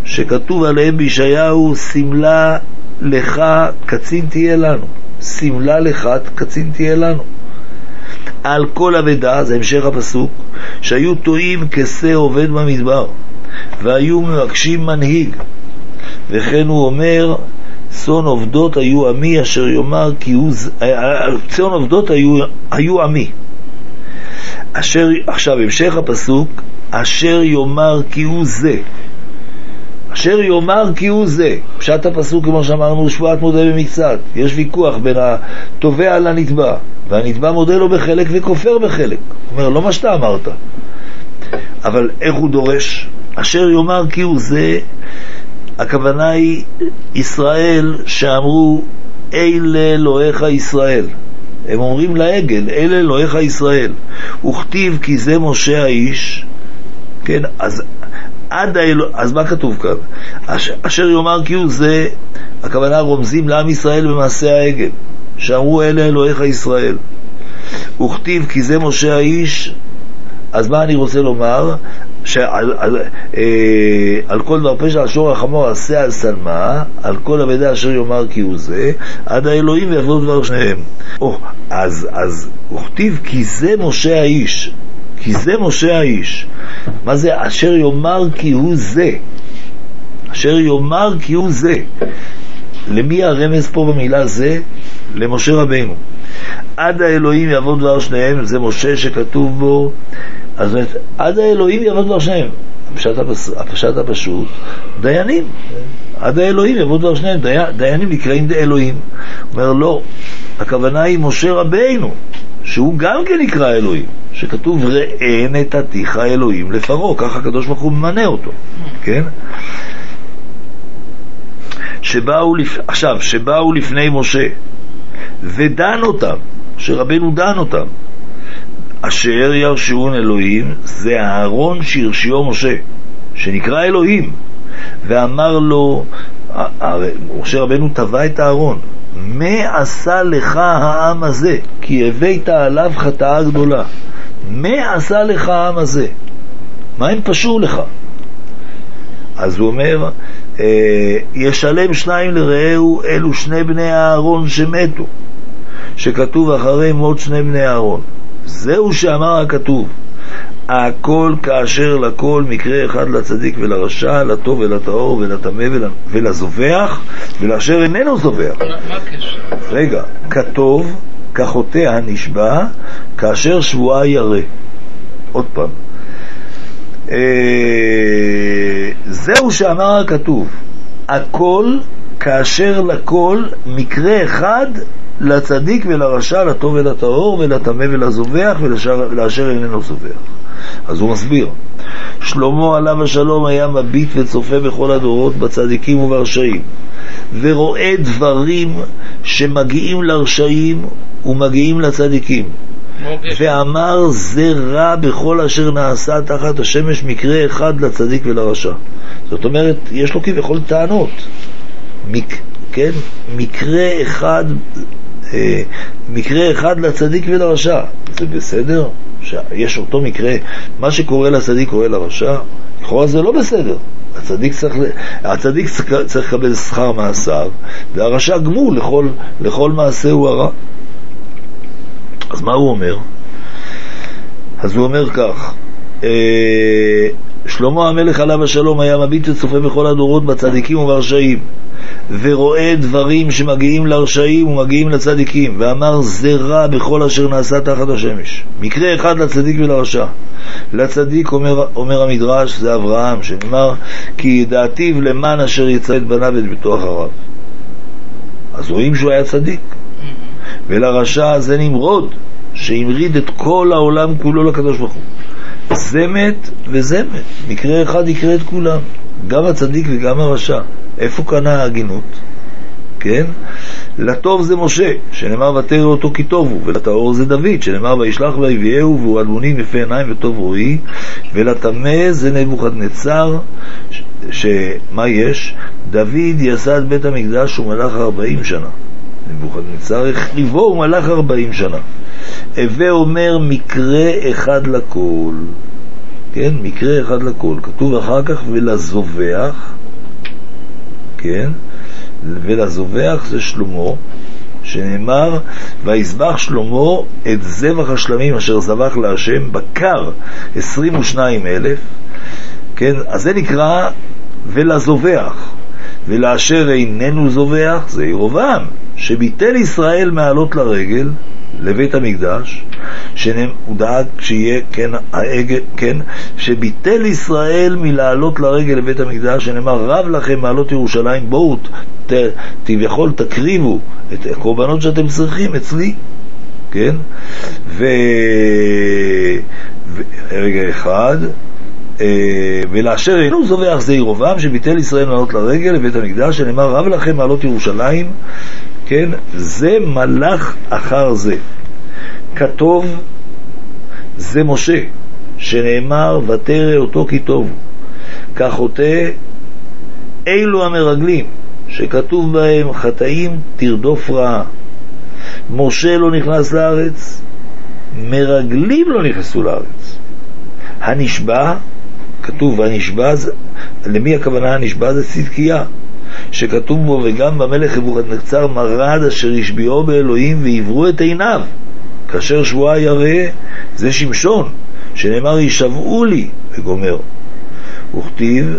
שכתוב עליהם בישעיהו, סמלה לך קצין תהיה לנו, סמלה לך קצין תהיה לנו. על כל אבדה, זה המשך הפסוק, שהיו טועים כסה עובד במדבר, והיו מבקשים מנהיג. וכן הוא אומר, צאן עובדות היו עמי, אשר יאמר כי הוא צאן עובדות היו, היו עמי. אשר, עכשיו המשך הפסוק, אשר יאמר כי הוא זה, אשר יאמר כי הוא זה. פשט הפסוק, כמו שאמרנו, שבועת מודה במקצת. יש ויכוח בין התובע לנתבע, והנתבע מודה לו בחלק וכופר בחלק. הוא אומר, לא מה שאתה אמרת, אבל איך הוא דורש? אשר יאמר כי הוא זה, הכוונה היא ישראל שאמרו אלה אלוהיך ישראל. הם אומרים לעגל, אלה אלוהיך ישראל. וכתיב כי זה משה האיש. כן, אז עד האלוה, אז מה כתוב כאן? אשר, אשר יאמר כי הוא זה, הכוונה רומזים לעם ישראל במעשה העגל, שאמרו אלה אלוהיך ישראל. וכתיב כי זה משה האיש. אז מה אני רוצה לומר? שעל על, אה, על כל דבר פשע על שור החמור עשה על סלמה, על כל אבדה אשר יאמר כי הוא זה, עד האלוהים ויעבדו דבר שניהם. או, אז, אז וכתיב כי זה משה האיש, כי זה משה האיש. מה זה אשר יאמר כי הוא זה? אשר יאמר כי הוא זה, למי הרמז פה במילה זה? למשה רבינו. עד האלוהים יעבוד דבר שניהם, זה משה שכתוב בו. אז עד האלוהים יעבוד דבר שניהם, הפשט, הפס, הפשט הפשוט, דיינים. עד האלוהים יעבוד דבר שניהם, די, דיינים נקראים די אלוהים. אומר לא, הכוונה היא משה רבינו, שהוא גם כן נקרא אלוהים, שכתוב ראה נתתיך אלוהים לפרעה, ככה הקדוש ברוך הוא ממנה אותו, כן? שבאו לפ... עכשיו, שבאו לפני משה ודן אותם, שרבנו דן אותם, אשר ירשיעון אלוהים, זה הארון שהרשיעו משה, שנקרא אלוהים, ואמר לו, משה רבנו טבע את הארון, מה עשה לך העם הזה? כי הבאת עליו חטאה גדולה. מה עשה לך העם הזה? מה הם פשעו לך? אז הוא אומר, ישלם שניים לרעהו, אלו שני בני הארון שמתו, שכתוב אחרי מות שני בני הארון. זהו שאמר הכתוב, הכל כאשר לכל, מקרה אחד לצדיק ולרשע, לטוב ולטהור ולטמא ולזובח ולאשר איננו זובח. מה הקשר? רגע, כתוב כחוטא הנשבע כאשר שבועה ירא. עוד פעם, זהו שאמר הכתוב, הכל כאשר לכל, מקרה אחד לצדיק ולרשע, לטוב ולטהור ולטמא ולזובח ולאשר איננו זובח. אז הוא מסביר, שלמה עליו השלום היה מביט וצופה בכל הדורות, בצדיקים וברשעים, ורואה דברים שמגיעים לרשעים ומגיעים לצדיקים, ואמר זה רע בכל אשר נעשה תחת השמש, מקרה אחד לצדיק ולרשע. זאת אומרת, יש לו כביכול טענות, מק, כן? מקרה אחד, אה, מקרה אחד לצדיק ולרשע. זה בסדר? שיש אותו מקרה, מה שקורה לצדיק קורה לרשע? לכאורה זה לא בסדר. הצדיק צריך, הצדיק צריך לקבל שכר מעשיו, והרשע גמול לכל, לכל מעשה הוא הרע. אז מה הוא אומר? אז הוא אומר כך, אה, שלמה המלך עליו השלום היה מביט וצופה בכל הדורות, בצדיקים וברשעים, ורואה דברים שמגיעים לרשעים ומגיעים לצדיקים, ואמר זה רע בכל אשר נעשה תחת השמש, מקרה אחד לצדיק ולרשע. לצדיק אומר, אומר המדרש, זה אברהם, שנאמר כי ידעתיו למען אשר יצא את בניו את ביתו אחריו. אז רואים שהוא היה צדיק. ולרשע זה נמרוד, שהמריד את כל העולם כולו לקדוש ברוך הוא. זה מת וזה מת, מקרה אחד יקרה את כולם, גם הצדיק וגם הרשע. איפה כאן ההגינות? כן? לטוב זה משה, שנאמר ותרא אותו כי טוב הוא, ולטהור זה דוד, שנאמר וישלח ויביאהו והוא אדמונים יפה עיניים וטוב רואי, ולטמא זה נבוכדנצר, שמה יש? דוד יסד בית המקדש ומלך ארבעים שנה, נבוכדנצר החריבו ומלך ארבעים שנה. הווה אומר מקרה אחד לכל, כן? מקרה אחד לכל. כתוב אחר כך ולזובח, כן? ולזובח זה שלמה, שנאמר, ויזבח שלמה את זבח השלמים אשר זבח להשם בקר עשרים ושניים אלף, כן? אז זה נקרא ולזובח. ולאשר איננו זובח זה ירובעם, שביטל ישראל מעלות לרגל לבית המקדש, שהוא דאג שיהיה, כן, העגל, כן, שביטל ישראל מלעלות לרגל לבית המקדש, שנאמר רב לכם מעלות ירושלים, בואו ת, תביכול תקריבו את הקורבנות שאתם צריכים אצלי, כן? ו... ו... רגע אחד, ולאשר אינו זובח זה ירובעם, שביטל ישראל מעלות לרגל לבית המקדש, שנאמר רב לכם מעלות ירושלים, כן? זה מלך אחר זה. כתוב זה משה, שנאמר ותרא אותו כי טוב. כך חוטא אלו המרגלים, שכתוב בהם חטאים תרדוף רעה. משה לא נכנס לארץ, מרגלים לא נכנסו לארץ. הנשבע, כתוב הנשבע, למי הכוונה הנשבע? זה צדקיה, שכתוב בו וגם במלך נבוכדנצר מרד אשר השביעו באלוהים ועברו את עיניו, כאשר שבועה ירא זה שמשון, שנאמר ישבעו לי וגומר. וכתיב,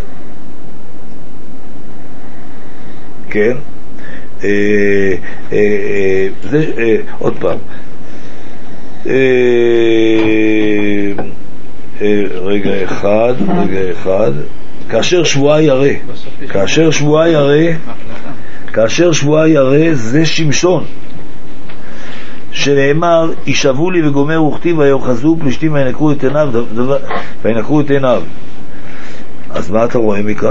כן, אה, אה, אה, זה, אה, עוד פעם, אה, אה, רגע אחד, רגע אחד, כאשר שבועה ירא, כאשר שבועה ירא, כאשר שבועה ירא זה שמשון, שנאמר ישבו לי וגומר, וכתיב ויאחזו פלישתים וינקרו את עיניו, וינקרו את עיניו. אז מה אתה רואה מכאן?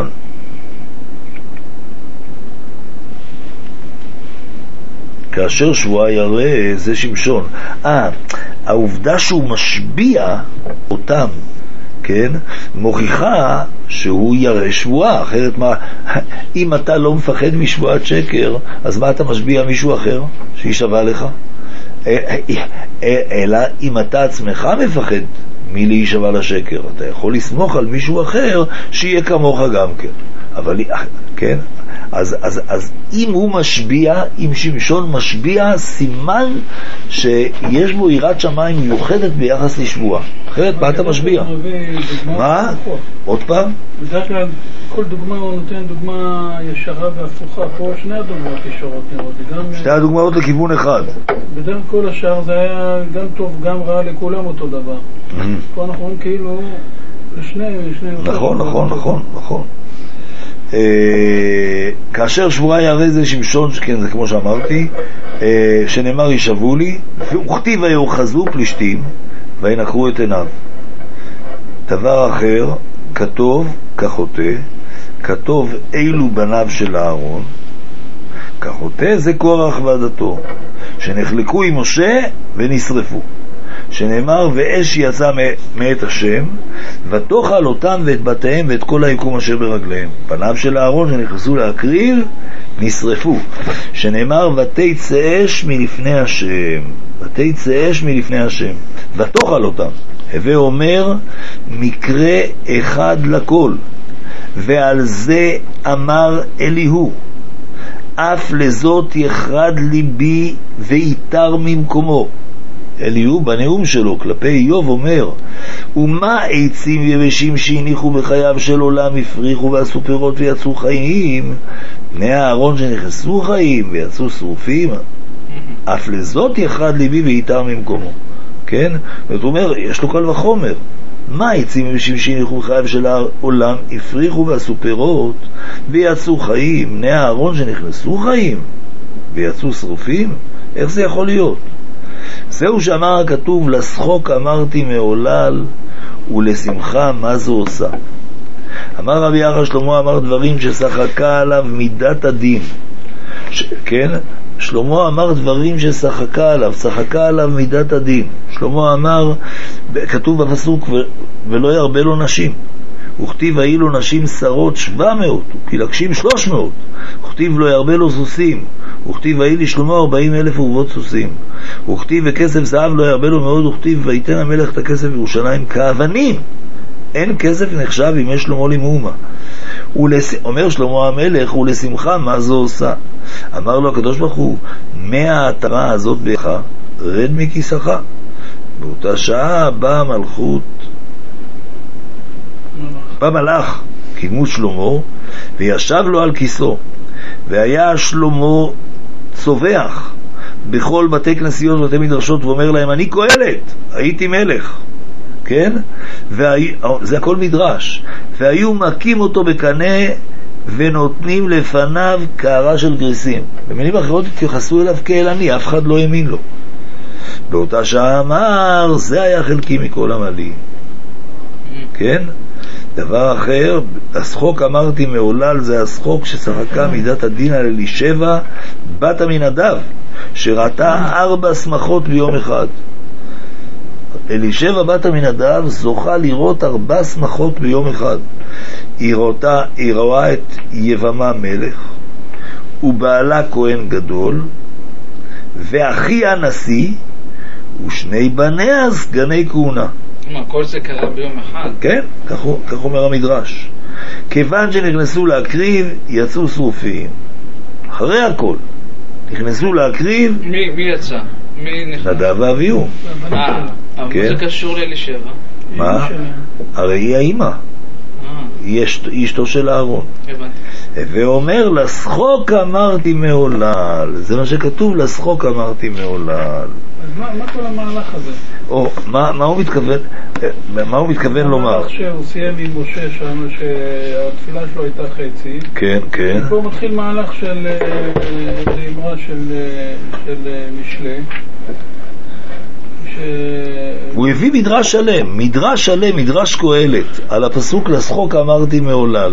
כאשר שבועה ירא זה שמשון. אה, העובדה שהוא משביע אותם, כן, מוכיחה שהוא ירא שבועה. אחרת מה, אם אתה לא מפחד משבועת שקר, אז מה אתה משביע מישהו אחר שישבע לך? אלא אם אתה עצמך מפחד מלהישבע לשקר, אתה יכול לסמוך על מישהו אחר שיהיה כמוך גם כן. אבל כן, אז, אז, אז אם הוא משביע, אם שמשון משביע, סימן שיש בו יראת שמיים מיוחדת ביחס לשבועה. אחרת מה אתה משביע? מה? עוד פעם? בדרך כלל כל דוגמה הוא נותן דוגמה ישרה והפוכה. פה שני הדוגמאות ישרות נראות. שתי הדוגמאות לכיוון אחד. בדרך כל השאר זה היה גם טוב גם רע לכולם אותו דבר. פה אנחנו רואים כאילו לשני... נכון, נכון, נכון, נכון. כאשר שבועה ירא זה שמשון, כן, זה כמו שאמרתי, שנאמר ישבו לי, וכתיב ויאחזו פלישתים וינקרו את עיניו. דבר אחר, כתוב כחוטא, כתוב אילו בניו של אהרון. כחוטא זה קורח ועדתו, שנחלקו עם משה ונשרפו, שנאמר ואש יצא מאת השם ותאכל אותם ואת בתיהם ואת כל היקום אשר ברגליהם. בניו של אהרון שנכנסו להקריב נשרפו, שנאמר ותצא אש מלפני השם, ותצא אש מלפני השם ותאכל אותם. הווה אומר מקרה אחד לכל, ועל זה אמר אליהו אף לזאת יחרד ליבי ויתר ממקומו. אליהו בנאום שלו כלפי איוב אומר, ומה עצים יבשים שהניחו בחייו של עולם הפריחו ועשו פירות ויצאו חיים? בני הארון שנכנסו חיים ויצאו שרופים, אף לזאת יחרד ליבי ויתר ממקומו. כן? זאת אומרת, יש לו קל וחומר. מה עצים יבשים שהניחו בחייו של העולם הפריחו ועשו פירות ויצאו חיים? בני הארון שנכנסו חיים ויצאו שרופים? איך זה יכול להיות? זהו שאמר הכתוב, לשחוק אמרתי מעולל ולשמחה מה זו עושה. אמר רבי יחיא שלמה אמר דברים ששחקה עליו מידת הדין. ש... כן? שלמה אמר דברים ששחקה עליו, שחקה עליו מידת הדין. שלמה אמר, כתוב בפסוק, ו... ולא ירבה לו נשים. וכתיב היו לו נשים שרות שבע מאות, וכילגשים שלוש מאות. וכתיב לא ירבה לו סוסים. וכתיב היו לשלמה ארבעים אלף עורבות סוסים. וכתיב וכסף זהב לא ירבה לו מאוד. וכתיב ויתן המלך את הכסף בירושלים כאבנים. אין כסף נחשב אם יש שלמה למאומה. ולס... אומר שלמה המלך, ולשמחה מה זו עושה? אמר לו הקדוש ברוך הוא, מההתרה הזאת בך, רד מכיסך. באותה שעה באה מלכות, בא מלאך, כדמות שלמה, וישב לו על כיסו, והיה שלמה צובח בכל בתי כנסיות ובתי מדרשות, ואומר להם, אני קהלת, הייתי מלך, כן? והי... זה הכל מדרש. והיו מכים אותו בקנה ונותנים לפניו קערה של גריסים. במילים אחרות התייחסו אליו כאל עני, אף אחד לא האמין לו. באותה שעה אמר, זה היה חלקי מכל עמלי. כן? דבר אחר, השחוק אמרתי מעולל, זה השחוק ששחקה מידת הדין על אלישבע בת עמינדב, שראתה ארבע שמחות ביום אחד. אלישבע בת עמינדב זוכה לראות ארבע שמחות ביום אחד. היא רואה, היא רואה את יבמה מלך, ובעלה כהן גדול, ואחיה נשיא, ושני בניה סגני כהונה. כל זה קרה ביום אחד? כן, כך, כך אומר המדרש. כיוון שנכנסו להקריב, יצאו שרופים. אחרי הכל, נכנסו להקריב. מי, מי יצא? מי נכנס? נדב ואביהו. אה, אבל כן. זה קשור לאלישבע. מה? הרי היא האמא. היא אשתו של אהרון. ואומר, לשחוק אמרתי מעולל. זה מה שכתוב, לשחוק אמרתי מעולל. אז מה, מה כל המהלך הזה? או, מה, מה הוא מתכוון, מה הוא מתכוון לומר? המהלך שהוא סיים עם משה שם, שהתפילה שלו הייתה חצי. כן, כן. ופה מתחיל מהלך של אמרה של, של משלי. הוא הביא מדרש שלם, מדרש שלם, מדרש קהלת, על הפסוק לשחוק אמרתי מעולל.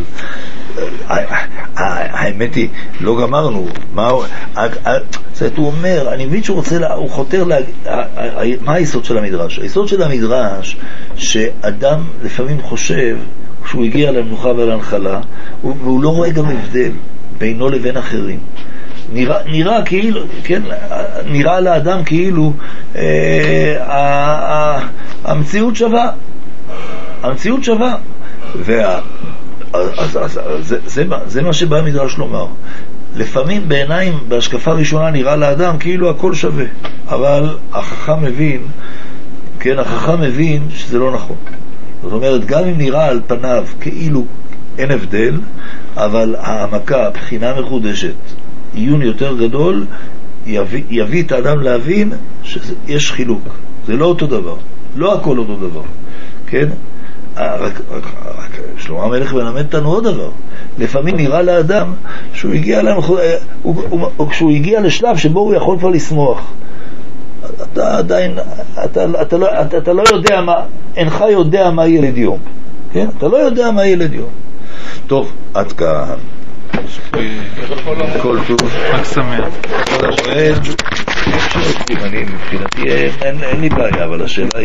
האמת היא, לא גמרנו. זאת הוא אומר, אני מבין שהוא רוצה, הוא חותר, מה היסוד של המדרש? היסוד של המדרש, שאדם לפעמים חושב, כשהוא הגיע למנוחה ולנחלה, והוא לא רואה גם הבדל בינו לבין אחרים. נראה, נראה כאילו, כן, נראה לאדם כאילו אה, אה, אה, המציאות שווה, המציאות שווה, וה, אז, אז, אז, זה, זה, זה מה שבא המדרש לומר. לפעמים בעיניים, בהשקפה ראשונה נראה לאדם כאילו הכל שווה, אבל החכם מבין, כן, החכם מבין שזה לא נכון. זאת אומרת, גם אם נראה על פניו כאילו אין הבדל, אבל העמקה, בחינה מחודשת, עיון יותר גדול, יביא, יביא את האדם להבין שיש חילוק. זה לא אותו דבר. לא הכל אותו דבר. כן? רק, רק, רק שלמה המלך מלמד אותנו עוד דבר. לפעמים נראה לאדם שהוא הגיע, להם, הוא, הוא, הוא, כשהוא הגיע לשלב שבו הוא יכול כבר לשמוח. אתה עדיין, אתה, אתה, לא, אתה, אתה לא יודע מה, אינך יודע מה ילד יום. כן? אתה לא יודע מה ילד יום. טוב, עד כאן. כל טוב, חג שמח. כל השואל, אני מבחינתי אין לי בעיה, אבל השאלה